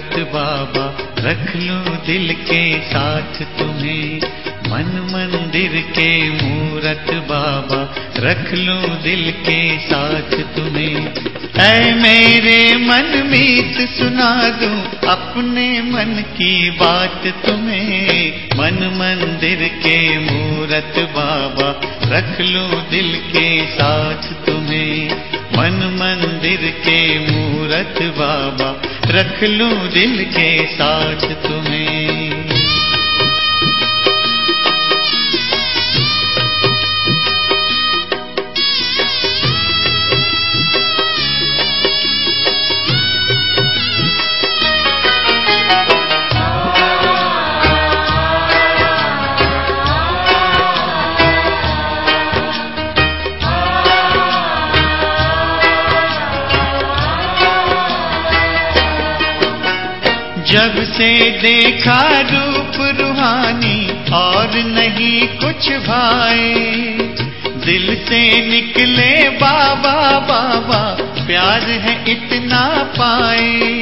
मूरत बाबा, रख लूं दिल के साथ तुम्हें। मन मंदिर के मूरत बाबा, रख लूं दिल के साथ तुम्हें। ऐ मेरे मन मीत सुना दूं अपने मन की बात तुम्हें। मन मंदिर के मूरत बाबा, रख लूं दिल के साथ तुम्हें। मन मंदिर के मूरत बाबा, रख लूं दिल के साथ तुम्हें। जब से देखा रूप रूहानी और नहीं कुछ भाए, दिल से निकले बाबा बाबा, प्यार है इतना पाए।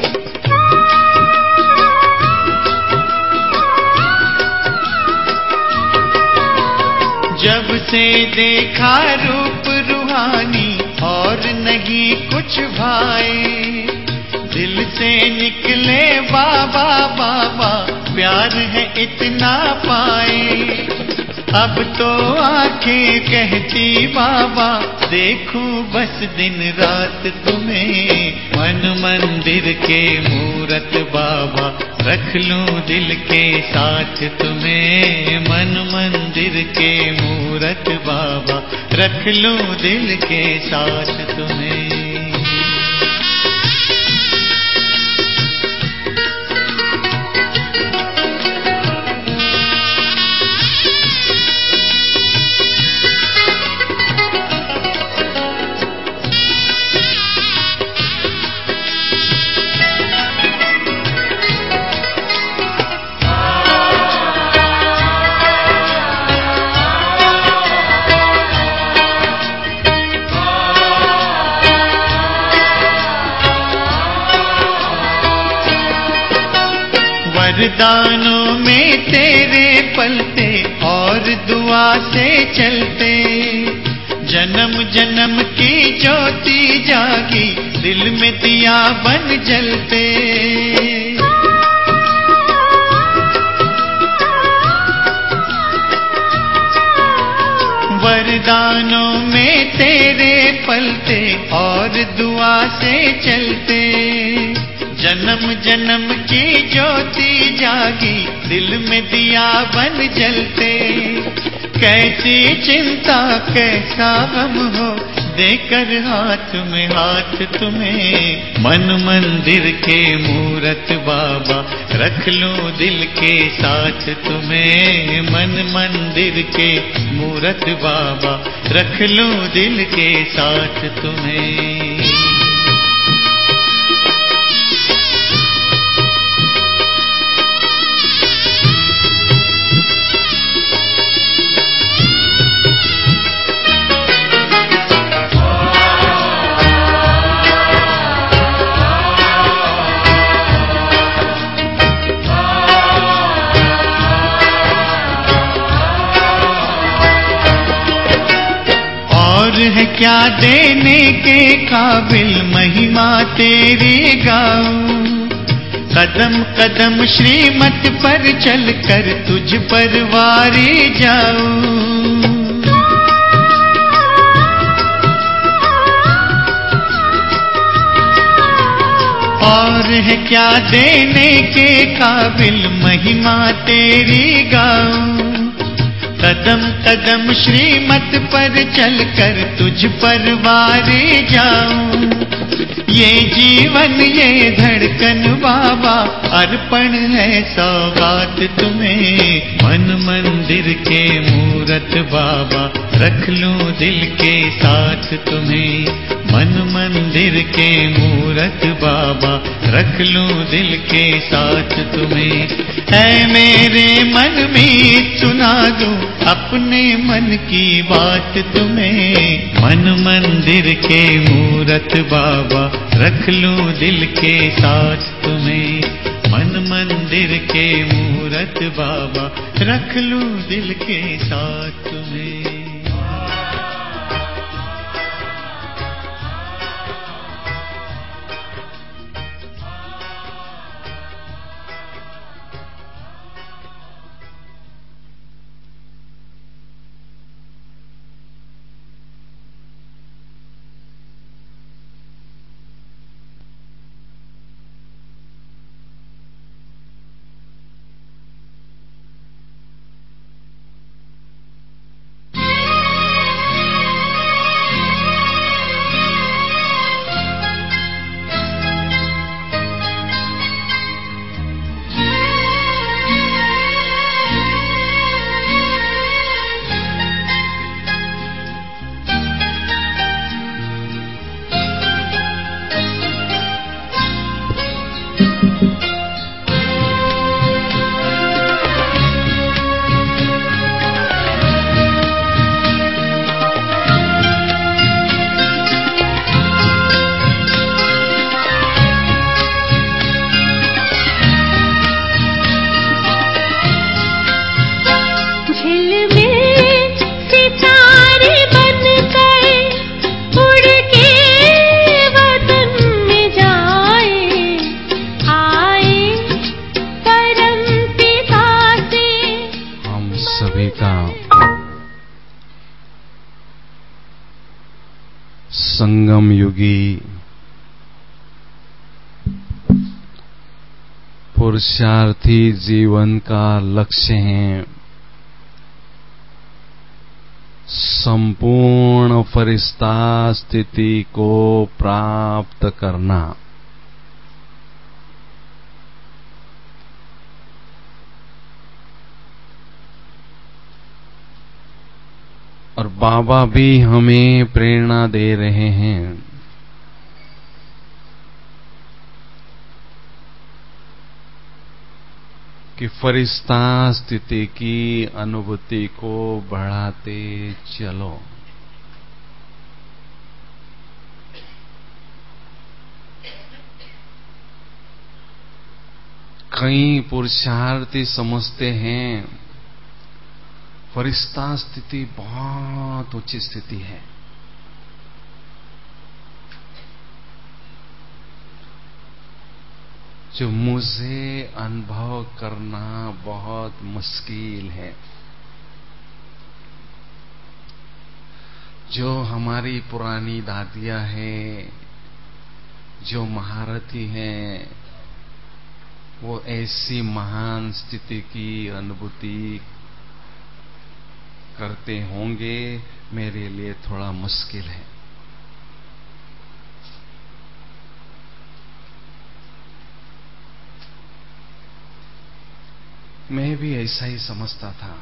जब से देखा रूप रूहानी और नहीं कुछ भाए, दिल से निकले बाबा बाबा, प्यार है इतना पाए। अब तो आंखें कहती बाबा, देखूं बस दिन रात तुम्हें। मन मंदिर के मूरत बाबा, रख लूं दिल के साथ तुम्हें। मन मंदिर के मूरत बाबा, रख लूं दिल के साथ तुम्हें। वरदानों में तेरे पलते और दुआ से चलते, जन्म जन्म की ज्योति जागी, दिल में दिया बन जलते। वरदानों में तेरे पलते और दुआ से चलते, जन्म जन्म की ज्योति जागी, दिल में दिया बन जलते। कैसी चिंता कैसा गम हो, देकर हाथ में हाथ तुम्हें। मन मंदिर के मूरत बाबा, रख लूं दिल के साथ तुम्हें। मन मंदिर के मूरत बाबा, रख लूं दिल के साथ तुम्हें। है क्या देने के काबिल, महिमा तेरी गाऊं। कदम कदम श्रीमत पर चलकर तुझ पर वारी जाऊं। और है क्या देने के काबिल, महिमा तेरी गाऊं। कदम कदम श्रीमत पर चलकर तुझ पर वारे जाऊं। ये जीवन ये धड़कन बाबा, अर्पण है सौगात तुम्हें। मन मंदिर के मूरत बाबा, रख लूं दिल के साथ तुम्हें। मन मंदिर के मूरत बाबा, रख लूं दिल के साथ तुम्हें। है मेरे मन में सुना दूं अपने मन की बात तुम्हें। मन मंदिर के मूरत बाबा, रख लूं दिल के साथ तुम्हें। मन मंदिर के मूरत बाबा, रख लूं दिल के साथ तुम्हें। संगम युगी पुरुषार्थी जीवन का लक्ष्य है संपूर्ण फरिश्ता स्थिति को प्राप्त करना। और बाबा भी हमें प्रेरणा दे रहे हैं कि फरिश्ता स्थिति की अनुभूति को बढ़ाते चलो। कई पुरुषार्थी समझते हैं फरिश्ता स्थिति बहुत ऊंची स्थिति है, जो मुझे अनुभव करना बहुत मुश्किल है। जो हमारी पुरानी दादियां हैं, जो महारथी हैं, वो ऐसी महान स्थिति की अनुभूति करते होंगे, मेरे लिए थोड़ा मुश्किल है। मैं भी ऐसा ही समझता था।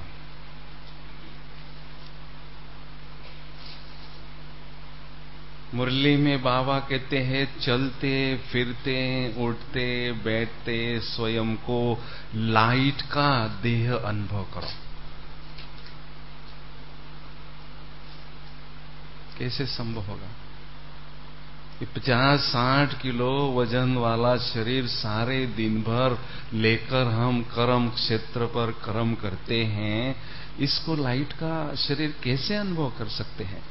मुरली में बाबा कहते हैं चलते फिरते उठते बैठते स्वयं को लाइट का देह अनुभव करो। कैसे संभव होगा? ये 50-60 किलो वजन वाला शरीर सारे दिन भर लेकर हम कर्म क्षेत्र पर कर्म करते हैं, इसको लाइट का शरीर कैसे अनुभव कर सकते हैं?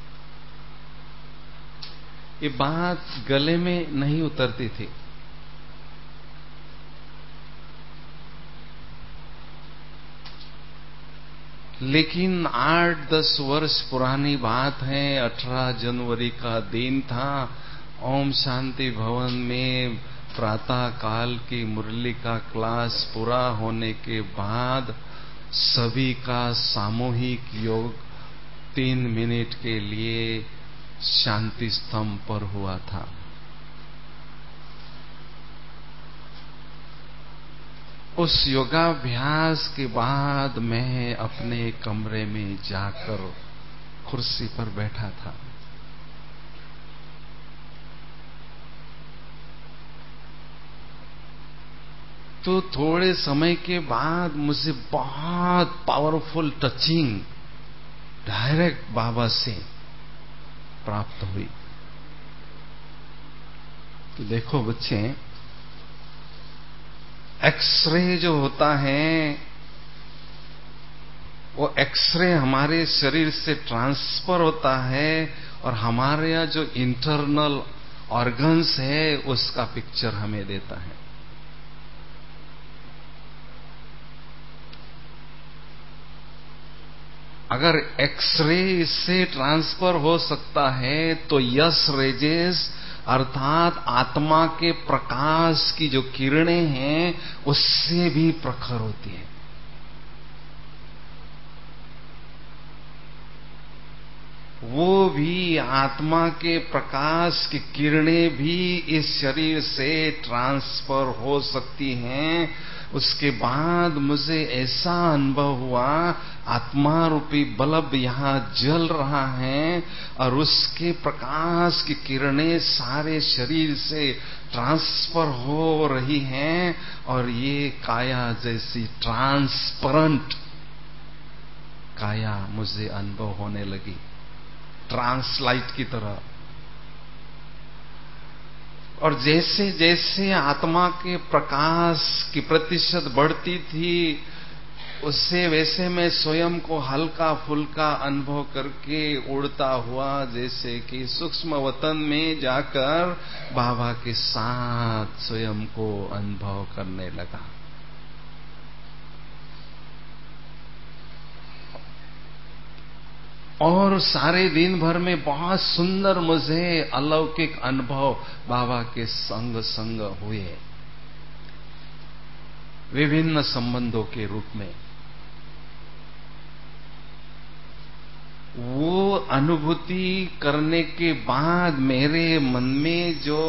ये बात गले में नहीं उतरती थी। लेकिन 8-10 वर्ष पुरानी बात है। 18 जनवरी का दिन था। ओम शांति भवन में प्रातः काल की मुरली का क्लास पूरा होने के बाद सभी का सामूहिक योग 3 मिनट के लिए शांति स्तंभ पर हुआ था। उस योगाभ्यास के बाद मैं अपने कमरे में जाकर कुर्सी पर बैठा था। तो थोड़े समय के बाद मुझे बहुत पावरफुल टचिंग डायरेक्ट बाबा से प्राप्त हुई। तो देखो बच्चे, एक्सरे जो होता है, वो एक्सरे हमारे शरीर से ट्रांसफर होता है और हमारे यहाँ जो इंटरनल ऑर्गन्स है उसका पिक्चर हमें देता है। अगर एक्सरे इससे ट्रांसफर हो सकता है तो यस रेजेस अर्थात आत्मा के प्रकाश की जो किरणें हैं उससे भी प्रखर होती है। वो भी आत्मा के प्रकाश की किरणें भी इस शरीर से ट्रांसफर हो सकती हैं। उसके बाद मुझे ऐसा अनुभव हुआ, आत्मा रूपी बल्ब यहां जल रहा है और उसके प्रकाश की किरणें सारे शरीर से ट्रांसफर हो रही हैं और ये काया जैसी ट्रांसपेरेंट काया मुझे अनुभव होने लगी, ट्रांसलाइट की तरह। और जैसे जैसे आत्मा के प्रकाश की प्रतिशत बढ़ती थी, उससे वैसे मैं स्वयं को हल्का फुल्का अनुभव करके उड़ता हुआ जैसे कि सूक्ष्म वतन में जाकर बाबा के साथ स्वयं को अनुभव करने लगा। और सारे दिन भर में बहुत सुंदर मुझे अलौकिक अनुभव बाबा के संग संग हुए, विभिन्न संबंधों के रूप में। वो अनुभूति करने के बाद मेरे मन में जो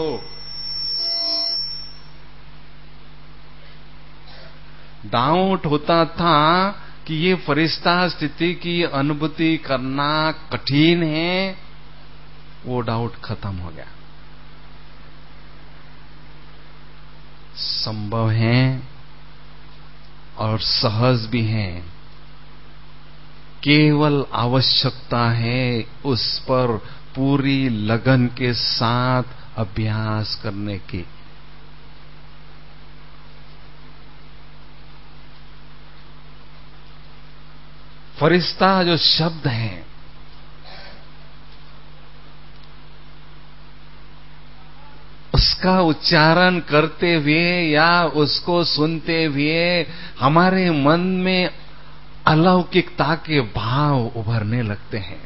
डाउट होता था कि ये फरिश्ता स्थिति की अनुभूति करना कठिन है, वो डाउट खत्म हो गया। संभव है और सहज भी है, केवल आवश्यकता है उस पर पूरी लगन के साथ अभ्यास करने की। फरिश्ता जो शब्द है, उसका उच्चारण करते हुए या उसको सुनते हुए हमारे मन में अलौकिकता के भाव उभरने लगते हैं।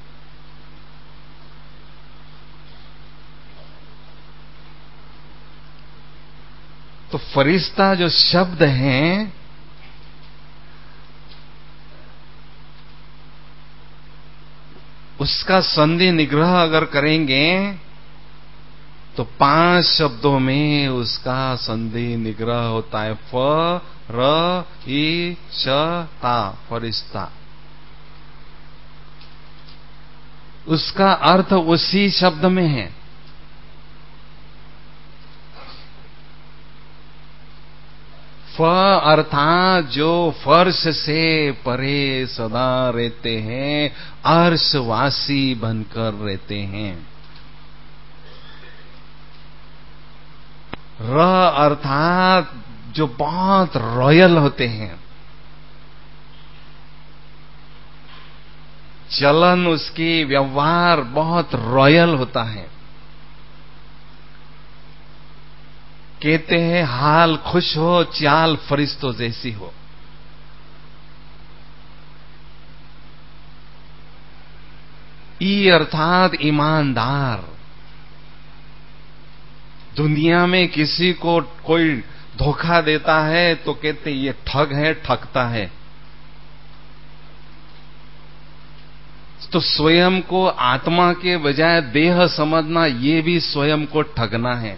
तो फरिश्ता जो शब्द है, उसका संधि निग्रह अगर करेंगे तो 5 शब्दों में उसका संधि निग्रह होता है। फ र ई श ता, फरिश्ता। उसका अर्थ उसी शब्द में है। फ अर्थात जो फर्श से परे सदा रहते हैं, अर्शवासी बनकर रहते हैं। र अर्थात जो बहुत रॉयल होते हैं, चलन उसकी व्यवहार बहुत रॉयल होता है। कहते हैं हाल खुश हो, चाल फरिश्तों जैसी हो। ई अर्थात ईमानदार। दुनिया में किसी को कोई धोखा देता है तो कहते ये ठग है, ठगता है। तो स्वयं को आत्मा के बजाय देह समझना, ये भी स्वयं को ठगना है।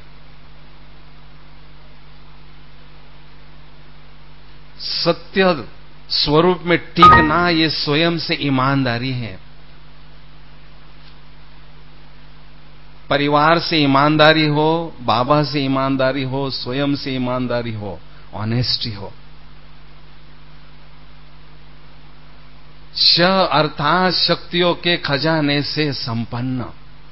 सत्य स्वरूप में टिकना, ये स्वयं से ईमानदारी है। परिवार से ईमानदारी हो, बाबा से ईमानदारी हो, स्वयं से ईमानदारी हो, ऑनेस्टी हो। श अर्थात शक्तियों के खजाने से संपन्न।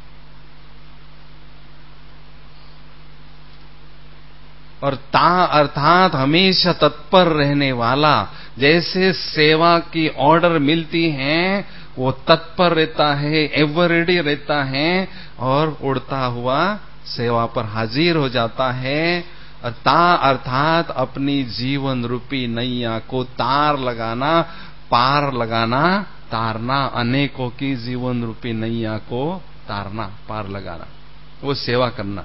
और ता अर्थात हमेशा तत्पर रहने वाला। जैसे सेवा की ऑर्डर मिलती हैं वो तत्पर रहता है, एवर रेडी रहता है और उड़ता हुआ सेवा पर हाजिर हो जाता है। और ता अर्थात अपनी जीवन रूपी नैया को तार लगाना, पार लगाना, तारना, अनेकों की जीवन रूपी नैया को तारना, पार लगाना, वो सेवा करना।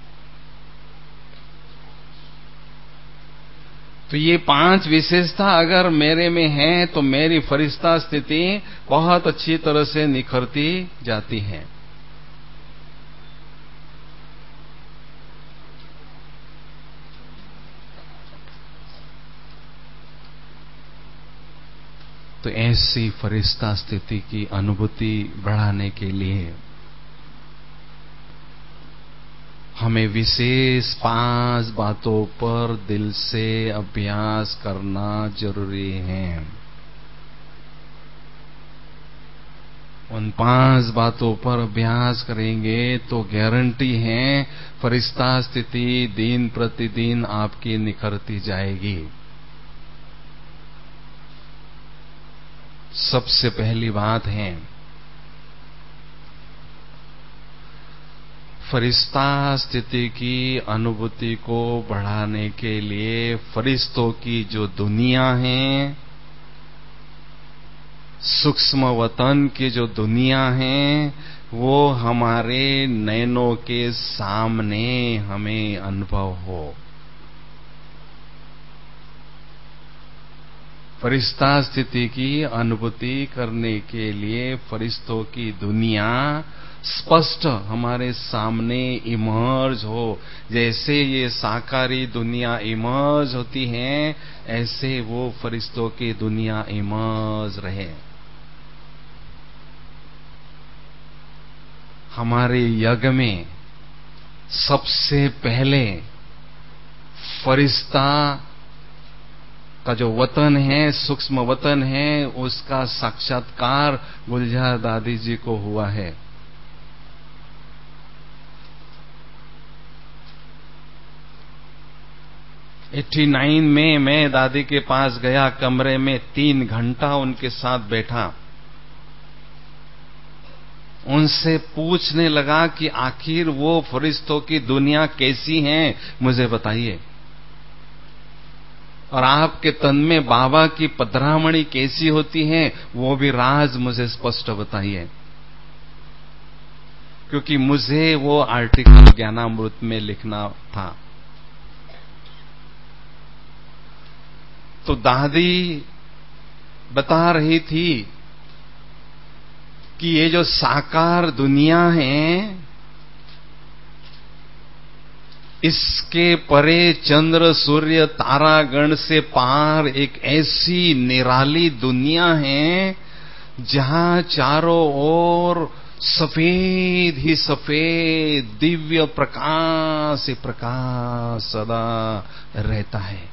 तो ये 5 विशेषता अगर मेरे में है तो मेरी फरिश्ता स्थिति बहुत अच्छी तरह से निखरती जाती है। तो ऐसी फरिश्ता स्थिति की अनुभूति बढ़ाने के लिए हमें विशेष 5 बातों पर दिल से अभ्यास करना जरूरी है। उन 5 बातों पर अभ्यास करेंगे तो गारंटी है फरिश्ता स्थिति दिन प्रतिदिन आपकी निखरती जाएगी। सबसे पहली बात है, फरिश्ता स्थिति की अनुभूति को बढ़ाने के लिए फरिश्तों की जो दुनिया है, सूक्ष्म वतन की जो दुनिया है, वो हमारे नैनों के सामने हमें अनुभव हो। फरिश्ता स्थिति की अनुभूति करने के लिए फरिश्तों की दुनिया स्पष्ट हमारे सामने इमर्ज हो। जैसे ये साकारी दुनिया इमर्ज होती है, ऐसे वो फरिश्तों की दुनिया इमर्ज रहे। हमारे यज्ञ में सबसे पहले फरिश्ता का जो वतन है, सूक्ष्म वतन है, उसका साक्षात्कार गुलजार दादी जी को हुआ है। '89 में मैं दादी के पास गया, कमरे में 3 घंटा उनके साथ बैठा। उनसे पूछने लगा कि आखिर वो फरिश्तों की दुनिया कैसी है, मुझे बताइए। और आपके तन में बाबा की पधरामणि कैसी होती है, वो भी राज मुझे स्पष्ट बताइए। क्योंकि मुझे वो आर्टिकल ज्ञानामृत में लिखना था। तो दादी बता रही थी कि ये जो साकार दुनिया है, इसके परे चंद्र सूर्य तारागण से पार एक ऐसी निराली दुनिया है जहां चारों ओर सफेद ही सफेद दिव्य प्रकाश ही प्रकाश सदा रहता है।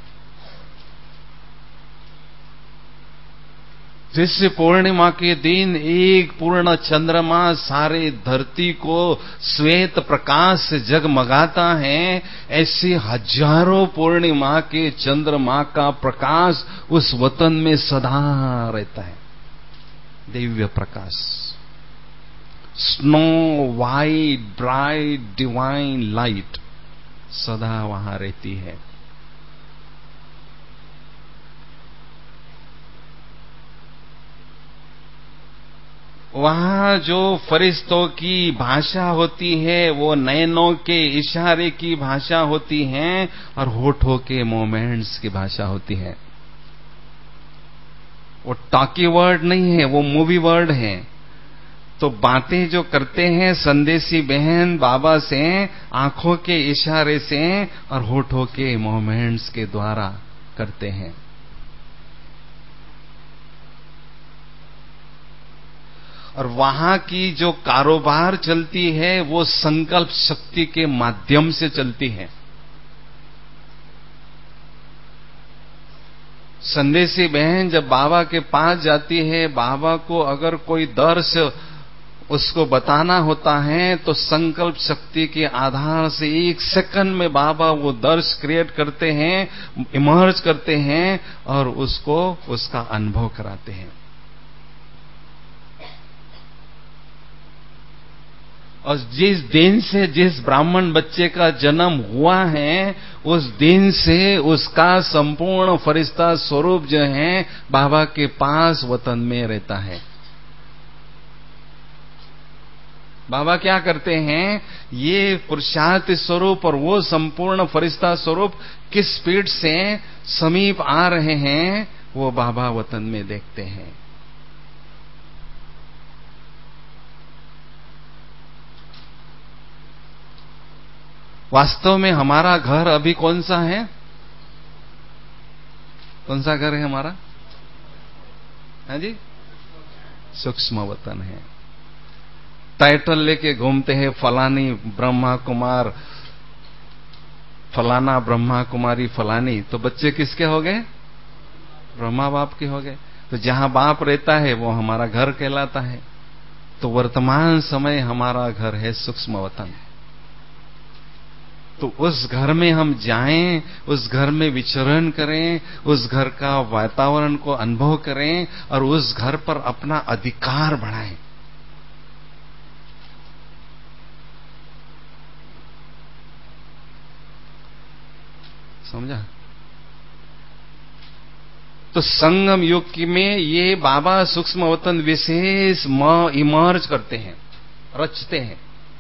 जैसे पूर्णिमा के दिन एक पूर्ण चंद्रमा सारे धरती को श्वेत प्रकाश से जगमगाता है, ऐसे हजारों पूर्णिमा के चंद्रमा का प्रकाश उस वतन में सदा रहता है। दिव्य प्रकाश, snow white bright divine light सदा वहां रहती है। वहां जो फरिश्तों की भाषा होती है वो नैनों के इशारे की भाषा होती है और होठों के मोमेंट्स की भाषा होती है। वो टॉकी वर्ड नहीं है, वो मूवी वर्ड है। तो बातें जो करते हैं संदेशी बहन बाबा से आंखों के इशारे से और होठों के मोमेंट्स के द्वारा करते हैं। और वहां की जो कारोबार चलती है वो संकल्प शक्ति के माध्यम से चलती है। संदेशी बहन जब बाबा के पास जाती है, बाबा को अगर कोई दर्श उसको बताना होता है तो संकल्प शक्ति के आधार से 1 सेकंड में बाबा वो दर्श क्रिएट करते हैं, इमर्ज करते हैं और उसको उसका अनुभव कराते हैं। और जिस दिन से जिस ब्राह्मण बच्चे का जन्म हुआ है, उस दिन से उसका संपूर्ण फरिश्ता स्वरूप जो है बाबा के पास वतन में रहता है। बाबा क्या करते हैं, ये पुरुषार्थ स्वरूप और वो संपूर्ण फरिश्ता स्वरूप किस स्पीड से समीप आ रहे हैं, वो बाबा वतन में देखते हैं। वास्तव में हमारा घर अभी कौन सा है? कौन सा घर है हमारा? हाँ जी, सूक्ष्म वतन है। टाइटल लेके घूमते हैं, फलानी ब्रह्मा कुमार, फलाना ब्रह्मा कुमारी फलानी, तो बच्चे किसके हो गए? ब्रह्मा बाप के हो गए। तो जहां बाप रहता है वो हमारा घर कहलाता है। तो वर्तमान समय हमारा घर है सूक्ष्म वतन। तो उस घर में हम जाएं, उस घर में विचरण करें, उस घर का वातावरण को अनुभव करें और उस घर पर अपना अधिकार बढ़ाएं। समझा? तो संगम युग में ये बाबा सूक्ष्म वतन विशेष इमर्ज करते हैं, रचते हैं।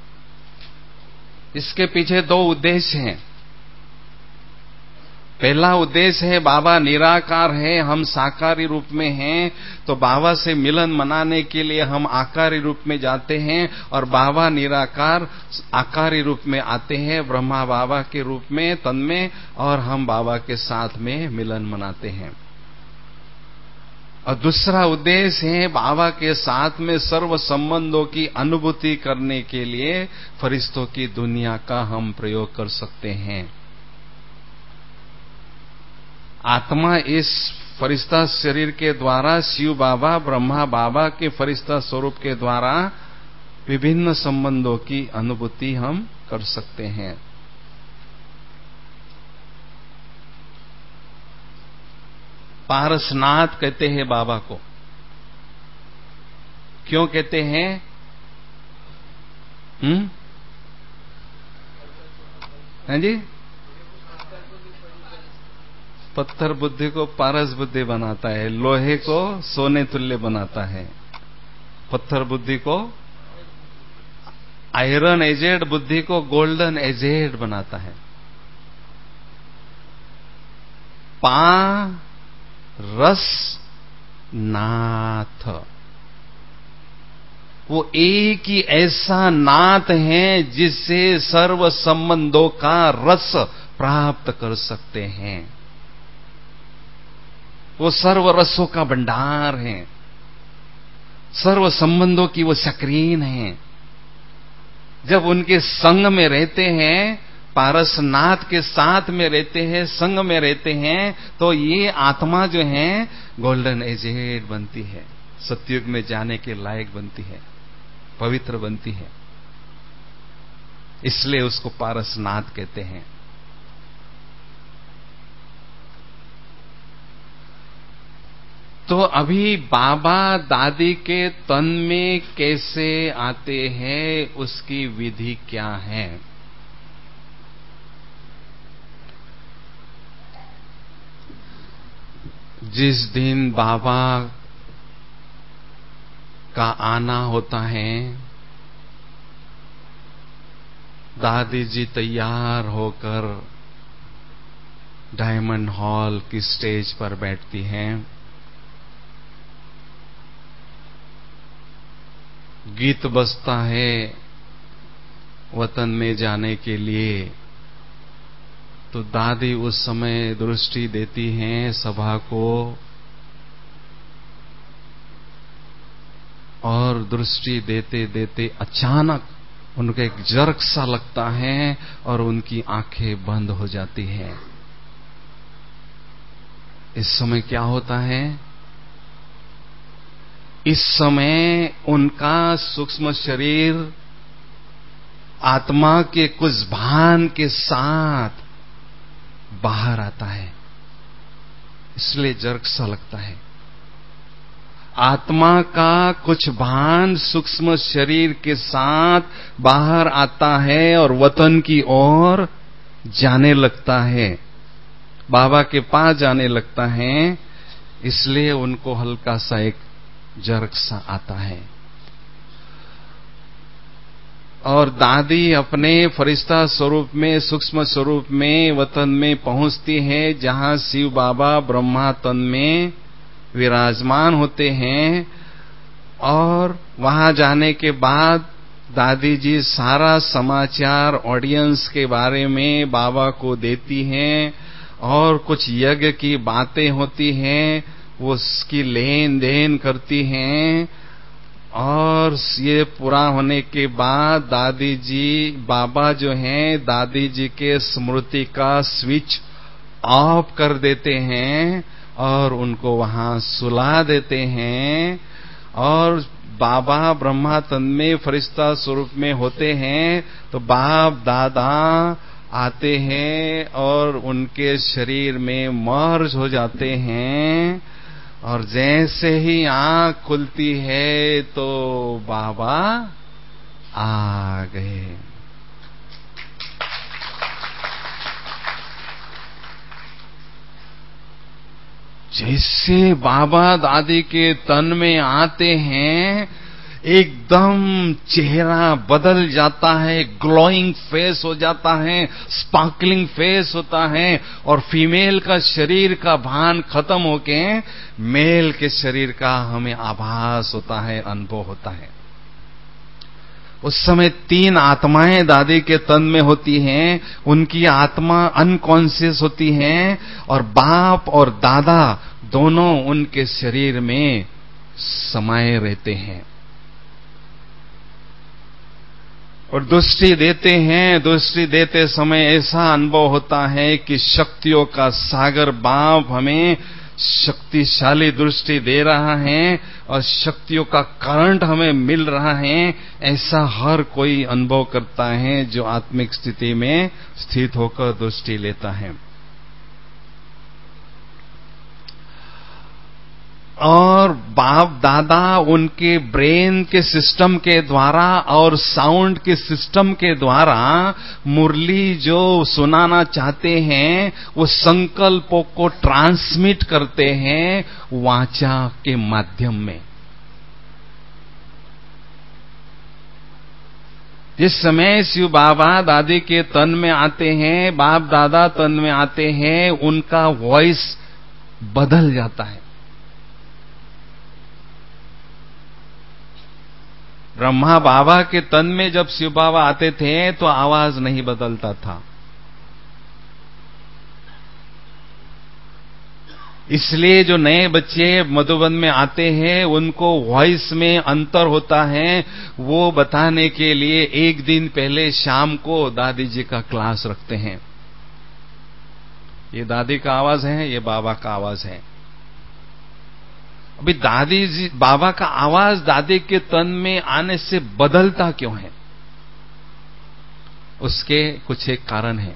इसके पीछे 2 उद्देश्य हैं। पहला उद्देश्य है, बाबा निराकार है, हम साकारी रूप में हैं, तो बाबा से मिलन मनाने के लिए हम आकारी रूप में जाते हैं और बाबा निराकार आकारी रूप में आते हैं, ब्रह्मा बाबा के रूप में तन में, और हम बाबा के साथ में मिलन मनाते हैं। और दूसरा उद्देश्य है, बाबा के साथ में सर्व संबंधों की अनुभूति करने के लिए फरिश्तों की दुनिया का हम प्रयोग कर सकते हैं। आत्मा इस फरिश्ता शरीर के द्वारा शिव बाबा, ब्रह्मा बाबा के फरिश्ता स्वरूप के द्वारा विभिन्न संबंधों की अनुभूति हम कर सकते हैं। पारसनाथ कहते हैं बाबा को। क्यों कहते हैं? हैं जी? पत्थर बुद्धि को पारस बुद्धि बनाता है, लोहे को सोने तुल्य बनाता है, पत्थर बुद्धि को, आयरन एजेड बुद्धि को गोल्डन एजेड बनाता है। रस नाथ, वो एक ही ऐसा नाथ है जिससे सर्व संबंधों का रस प्राप्त कर सकते हैं। वो सर्व रसों का भंडार है, सर्व संबंधों की वो स्क्रीन है। जब उनके संग में रहते हैं, पारसनाथ के साथ में रहते हैं, संग में रहते हैं, तो ये आत्मा जो है गोल्डन एजेड बनती है, सतयुग में जाने के लायक बनती है, पवित्र बनती है। इसलिए उसको पारसनाथ कहते हैं। तो अभी बाबा दादी के तन में कैसे आते हैं, उसकी विधि क्या है? जिस दिन बाबा का आना होता है, दादी जी तैयार होकर डायमंड हॉल की स्टेज पर बैठती हैं। गीत बजता है वतन में जाने के लिए। तो दादी उस समय दृष्टि देती हैं सभा को, और दृष्टि देते देते अचानक उनको एक जर्क सा लगता है और उनकी आंखें बंद हो जाती हैं। इस समय क्या होता है? इस समय उनका सूक्ष्म शरीर आत्मा के कुछ भान के साथ बाहर आता है, इसलिए जर्क सा लगता है। आत्मा का कुछ भान सूक्ष्म शरीर के साथ बाहर आता है और वतन की ओर जाने लगता है, बाबा के पास जाने लगता है, इसलिए उनको हल्का सा एक जर्क सा आता है। और दादी अपने फरिश्ता स्वरूप में, सूक्ष्म स्वरूप में वतन में पहुंचती है, जहां शिव बाबा ब्रह्मा तन में विराजमान होते हैं। और वहां जाने के बाद दादी जी सारा समाचार ऑडियंस के बारे में बाबा को देती हैं, और कुछ यज्ञ की बातें होती हैं, वो उसकी लेन देन करती हैं। और ये पूरा होने के बाद दादी जी, बाबा जो हैं, दादी जी के स्मृति का स्विच ऑफ कर देते हैं और उनको वहां सुला देते हैं। और बाबा ब्रह्मा तन में फरिश्ता स्वरूप में होते हैं, तो बाप दादा आते हैं और उनके शरीर में मर्ज हो जाते हैं। और जैसे ही आंख खुलती है तो बाबा आ गए। जैसे बाबा दादी के तन में आते हैं, एकदम चेहरा बदल जाता है, ग्लोइंग फेस हो जाता है, स्पार्कलिंग फेस होता है, और फीमेल का शरीर का भान खत्म होके मेल के शरीर का हमें आभास होता है, अनुभव होता है। उस समय 3 आत्माएं दादी के तन में होती हैं, उनकी आत्मा अनकॉन्शियस होती हैं, और बाप और दादा दोनों उनके शरीर में समाये रहते हैं और दृष्टि देते हैं। दृष्टि देते समय ऐसा अनुभव होता है कि शक्तियों का सागर बाप हमें शक्तिशाली दृष्टि दे रहा है और शक्तियों का करंट हमें मिल रहा है। ऐसा हर कोई अनुभव करता है जो आत्मिक स्थिति में स्थित होकर दृष्टि लेता है। और बाप दादा उनके ब्रेन के सिस्टम के द्वारा और साउंड के सिस्टम के द्वारा मुरली जो सुनाना चाहते हैं, वो संकल्पों को ट्रांसमिट करते हैं वाचा के माध्यम में। जिस समय शिव बाबा दादी के तन में आते हैं, बाप दादा तन में आते हैं, उनका वॉइस बदल जाता है। ब्रह्मा बाबा के तन में जब शिव बाबा आते थे तो आवाज नहीं बदलता था, इसलिए जो नए बच्चे मधुबन में आते हैं उनको वॉइस में अंतर होता है। वो बताने के लिए एक दिन पहले शाम को दादी जी का क्लास रखते हैं। ये दादी का आवाज है, ये बाबा का आवाज है। अभी दादी जी, बाबा का आवाज दादी के तन में आने से बदलता क्यों है? उसके कुछ एक कारण है।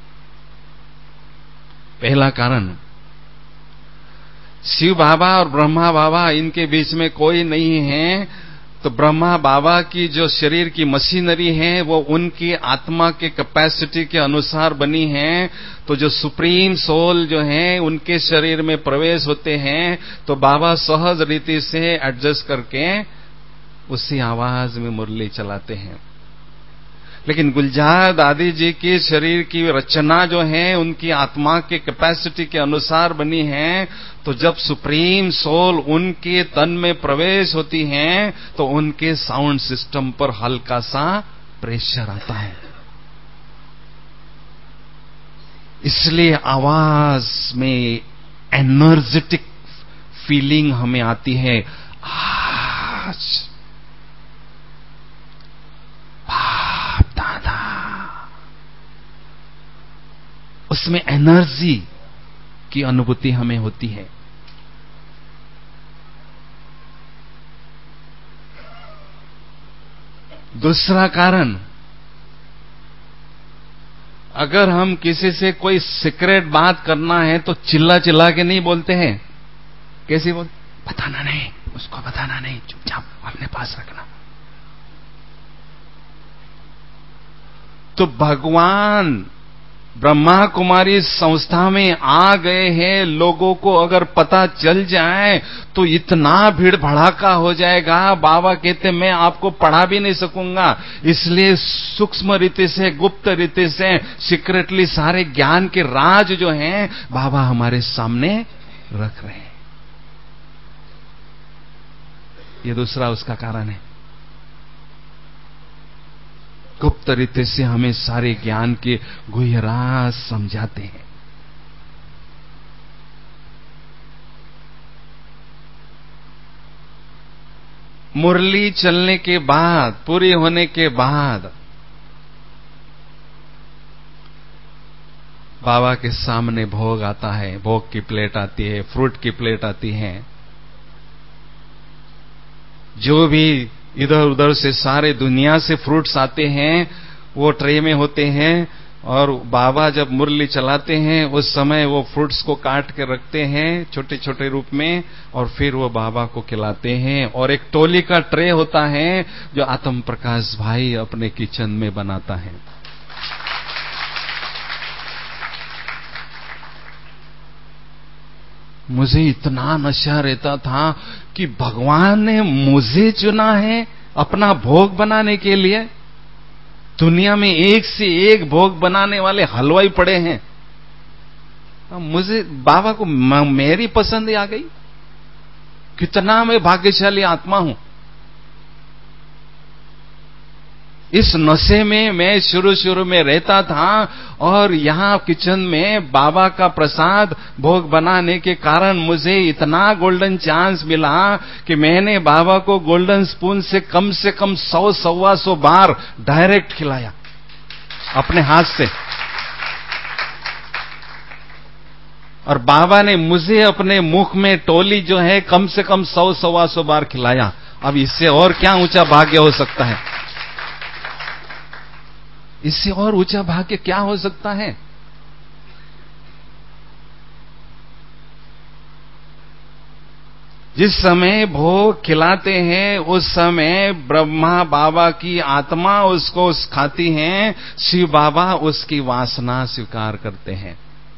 पहला कारण, शिव बाबा और ब्रह्मा बाबा इनके बीच में कोई नहीं है, तो ब्रह्मा बाबा की जो शरीर की मशीनरी है वो उनकी आत्मा के कैपेसिटी के अनुसार बनी है। तो जो सुप्रीम सोल जो है उनके शरीर में प्रवेश होते हैं तो बाबा सहज रीति से एडजस्ट करके उसी आवाज में मुरली चलाते हैं। लेकिन गुलजार दादी जी की शरीर की रचना जो है उनकी आत्मा के कैपेसिटी के अनुसार बनी है। तो जब सुप्रीम सोल उनके तन में प्रवेश होती हैं तो उनके साउंड सिस्टम पर हल्का सा प्रेशर आता है, इसलिए आवाज में एनर्जेटिक फीलिंग हमें आती है। आज बाप दादा, उसमें एनर्जी, की अनुभूति हमें होती है। दूसरा कारण, अगर हम किसी से कोई सीक्रेट बात करना है तो चिल्ला चिल्ला के नहीं बोलते हैं। कैसे बोल, बताना नहीं, उसको बताना नहीं, चुपचाप अपने पास रखना। तो भगवान ब्रह्मा कुमारी संस्था में आ गए हैं, लोगों को अगर पता चल जाए तो इतना भीड़ भड़ाका हो जाएगा। बाबा कहते मैं आपको पढ़ा भी नहीं सकूंगा, इसलिए सूक्ष्म रीति से, गुप्त रीति से, सीक्रेटली सारे ज्ञान के राज जो हैं बाबा हमारे सामने रख रहे हैं। ये दूसरा उसका कारण है। गुप्त रीति से हमें सारे ज्ञान के गुह्य राज समझाते हैं। मुरली चलने के बाद, पूरी होने के बाद बाबा के सामने भोग आता है, भोग की प्लेट आती है, फ्रूट की प्लेट आती है। जो भी इधर उधर से सारे दुनिया से फ्रूट्स आते हैं वो ट्रे में होते हैं, और बाबा जब मुरली चलाते हैं उस समय वो फ्रूट्स को काट के रखते हैं छोटे छोटे रूप में, और फिर वो बाबा को खिलाते हैं। और एक टोली का ट्रे होता है जो आत्म प्रकाश भाई अपने किचन में बनाता है। मुझे इतना नशा रहता था कि भगवान ने मुझे चुना है अपना भोग बनाने के लिए। दुनिया में एक से एक भोग बनाने वाले हलवाई पड़े हैं, मुझे बाबा को मेरी पसंद आ गई। कितना मैं भाग्यशाली आत्मा हूं। इस नशे में मैं शुरू में रहता था, और यहां किचन में बाबा का प्रसाद भोग बनाने के कारण मुझे इतना गोल्डन चांस मिला कि मैंने बाबा को गोल्डन स्पून से कम 100-125 बार डायरेक्ट खिलाया अपने हाथ से। और बाबा ने मुझे अपने मुख में टोली जो है कम से कम 100-125 बार खिलाया। अब इससे और क्या ऊंचा भाग्य हो सकता है? इससे और ऊंचा भाग्य क्या हो सकता है? जिस समय भोग खिलाते हैं उस समय ब्रह्मा बाबा की आत्मा उसको खाती है, शिव बाबा उसकी वासना स्वीकार करते हैं।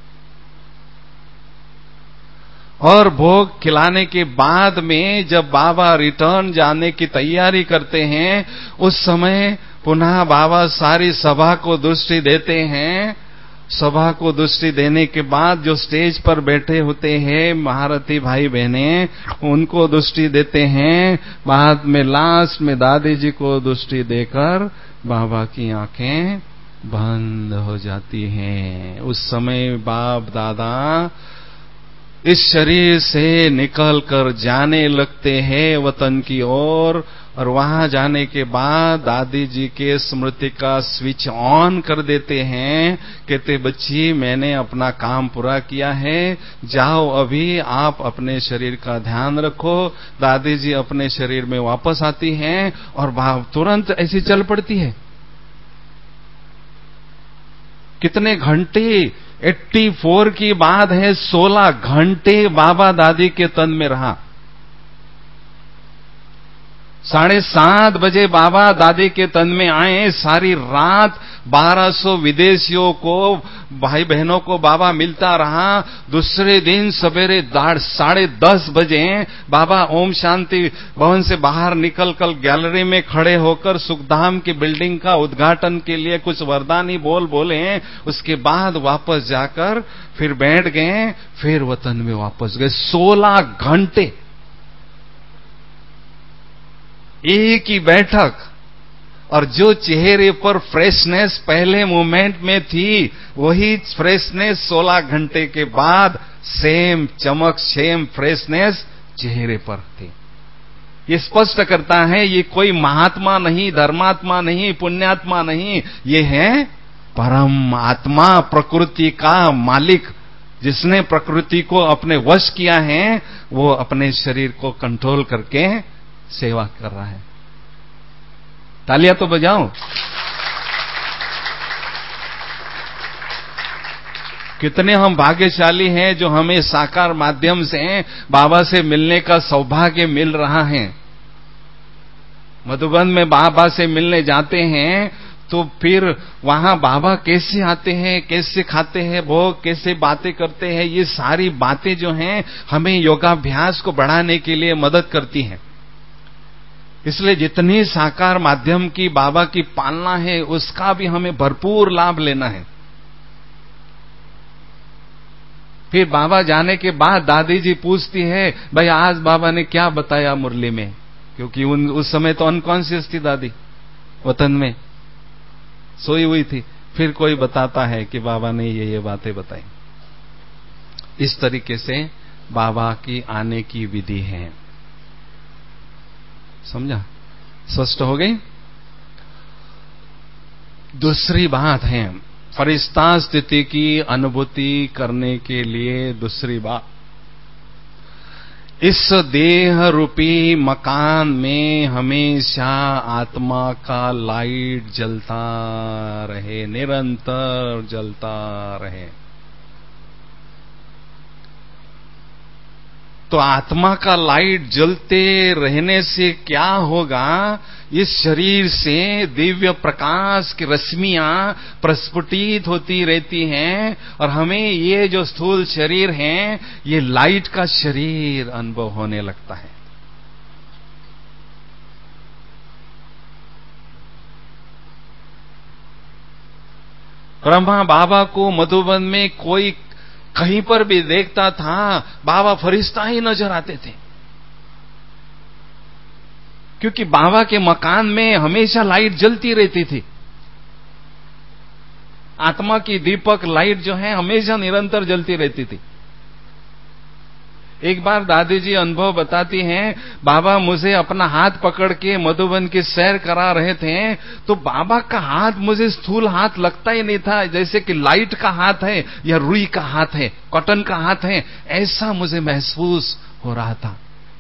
और भोग खिलाने के बाद में जब बाबा रिटर्न जाने की तैयारी करते हैं उस समय पुनः बाबा सारी सभा को दृष्टि देते हैं। सभा को दृष्टि देने के बाद जो स्टेज पर बैठे होते हैं महारथी भाई बहनें, उनको दृष्टि देते हैं। बाद में लास्ट में दादी जी को दृष्टि देकर बाबा की आंखें बंद हो जाती हैं। उस समय बाप दादा इस शरीर से निकलकर जाने लगते हैं वतन की ओर, और वहां जाने के बाद दादी जी के स्मृति का स्विच ऑन कर देते हैं। कहते बच्ची मैंने अपना काम पूरा किया है, जाओ अभी आप अपने शरीर का ध्यान रखो। दादी जी अपने शरीर में वापस आती हैं और तुरंत ऐसी चल पड़ती है। कितने घंटे, 84 की बात है, 16 घंटे बाबा दादी के तन में रहा। 7:30 बजे बाबा दादी के तन में आए। सारी रात 1200 विदेशियों को, भाई बहनों को बाबा मिलता रहा। दूसरे दिन सवेरे 10:30 बजे बाबा ओम शांति भवन से बाहर निकलकर गैलरी में खड़े होकर सुखधाम की बिल्डिंग का उद्घाटन के लिए कुछ वरदानी बोल बोले। उसके बाद वापस जाकर फिर बैठ गए, फिर वतन में वापस गए। 16 घंटे एक ही बैठक, और जो चेहरे पर फ्रेशनेस पहले मोमेंट में थी वही फ्रेशनेस 16 घंटे के बाद सेम चमक, सेम फ्रेशनेस चेहरे पर थी। ये स्पष्ट करता है ये कोई महात्मा नहीं, धर्मात्मा नहीं, पुण्यात्मा नहीं, ये है परम आत्मा, प्रकृति का मालिक जिसने प्रकृति को अपने वश किया है, वो अपने शरीर को कंट्रोल करके सेवा कर रहा है। तालियां तो बजाओ। कितने हम भाग्यशाली हैं जो हमें साकार माध्यम से बाबा से मिलने का सौभाग्य मिल रहा है। मधुबन में बाबा से मिलने जाते हैं तो फिर वहां बाबा कैसे आते हैं, कैसे खाते हैं भोग, कैसे बातें करते हैं, ये सारी बातें जो हैं हमें योगाभ्यास को बढ़ाने के लिए मदद करती हैं। इसलिए जितनी साकार माध्यम की बाबा की पालना है उसका भी हमें भरपूर लाभ लेना है। फिर बाबा जाने के बाद दादी जी पूछती है, भाई आज बाबा ने क्या बताया मुरली में, क्योंकि उस समय तो अनकॉन्शियस थी दादी, वतन में सोई हुई थी। फिर कोई बताता है कि बाबा ने ये बातें बताई। इस तरीके से बाबा की आने की विधि है। समझा? स्पष्ट हो गई? दूसरी बात है, फरिश्ता स्थिति की अनुभूति करने के लिए दूसरी बात, इस देह रूपी मकान में हमेशा आत्मा का लाइट जलता रहे, निरंतर जलता रहे। तो आत्मा का लाइट जलते रहने से क्या होगा, इस शरीर से दिव्य प्रकाश की रश्मियां प्रस्फुटित होती रहती हैं और हमें ये जो स्थूल शरीर है ये लाइट का शरीर अनुभव होने लगता है। ब्रह्मा बाबा को मधुबन में कोई कहीं पर भी देखता था, बाबा फरिश्ता ही नजर आते थे, क्योंकि बाबा के मकान में हमेशा लाइट जलती रहती थी। आत्मा की दीपक लाइट जो है हमेशा निरंतर जलती रहती थी। एक बार दादी जी अनुभव बताती हैं, बाबा मुझे अपना हाथ पकड़ के मधुबन की सैर करा रहे थे, तो बाबा का हाथ मुझे स्थूल हाथ लगता ही नहीं था, जैसे कि लाइट का हाथ है या रुई का हाथ है, कॉटन का हाथ है, ऐसा मुझे महसूस हो रहा था।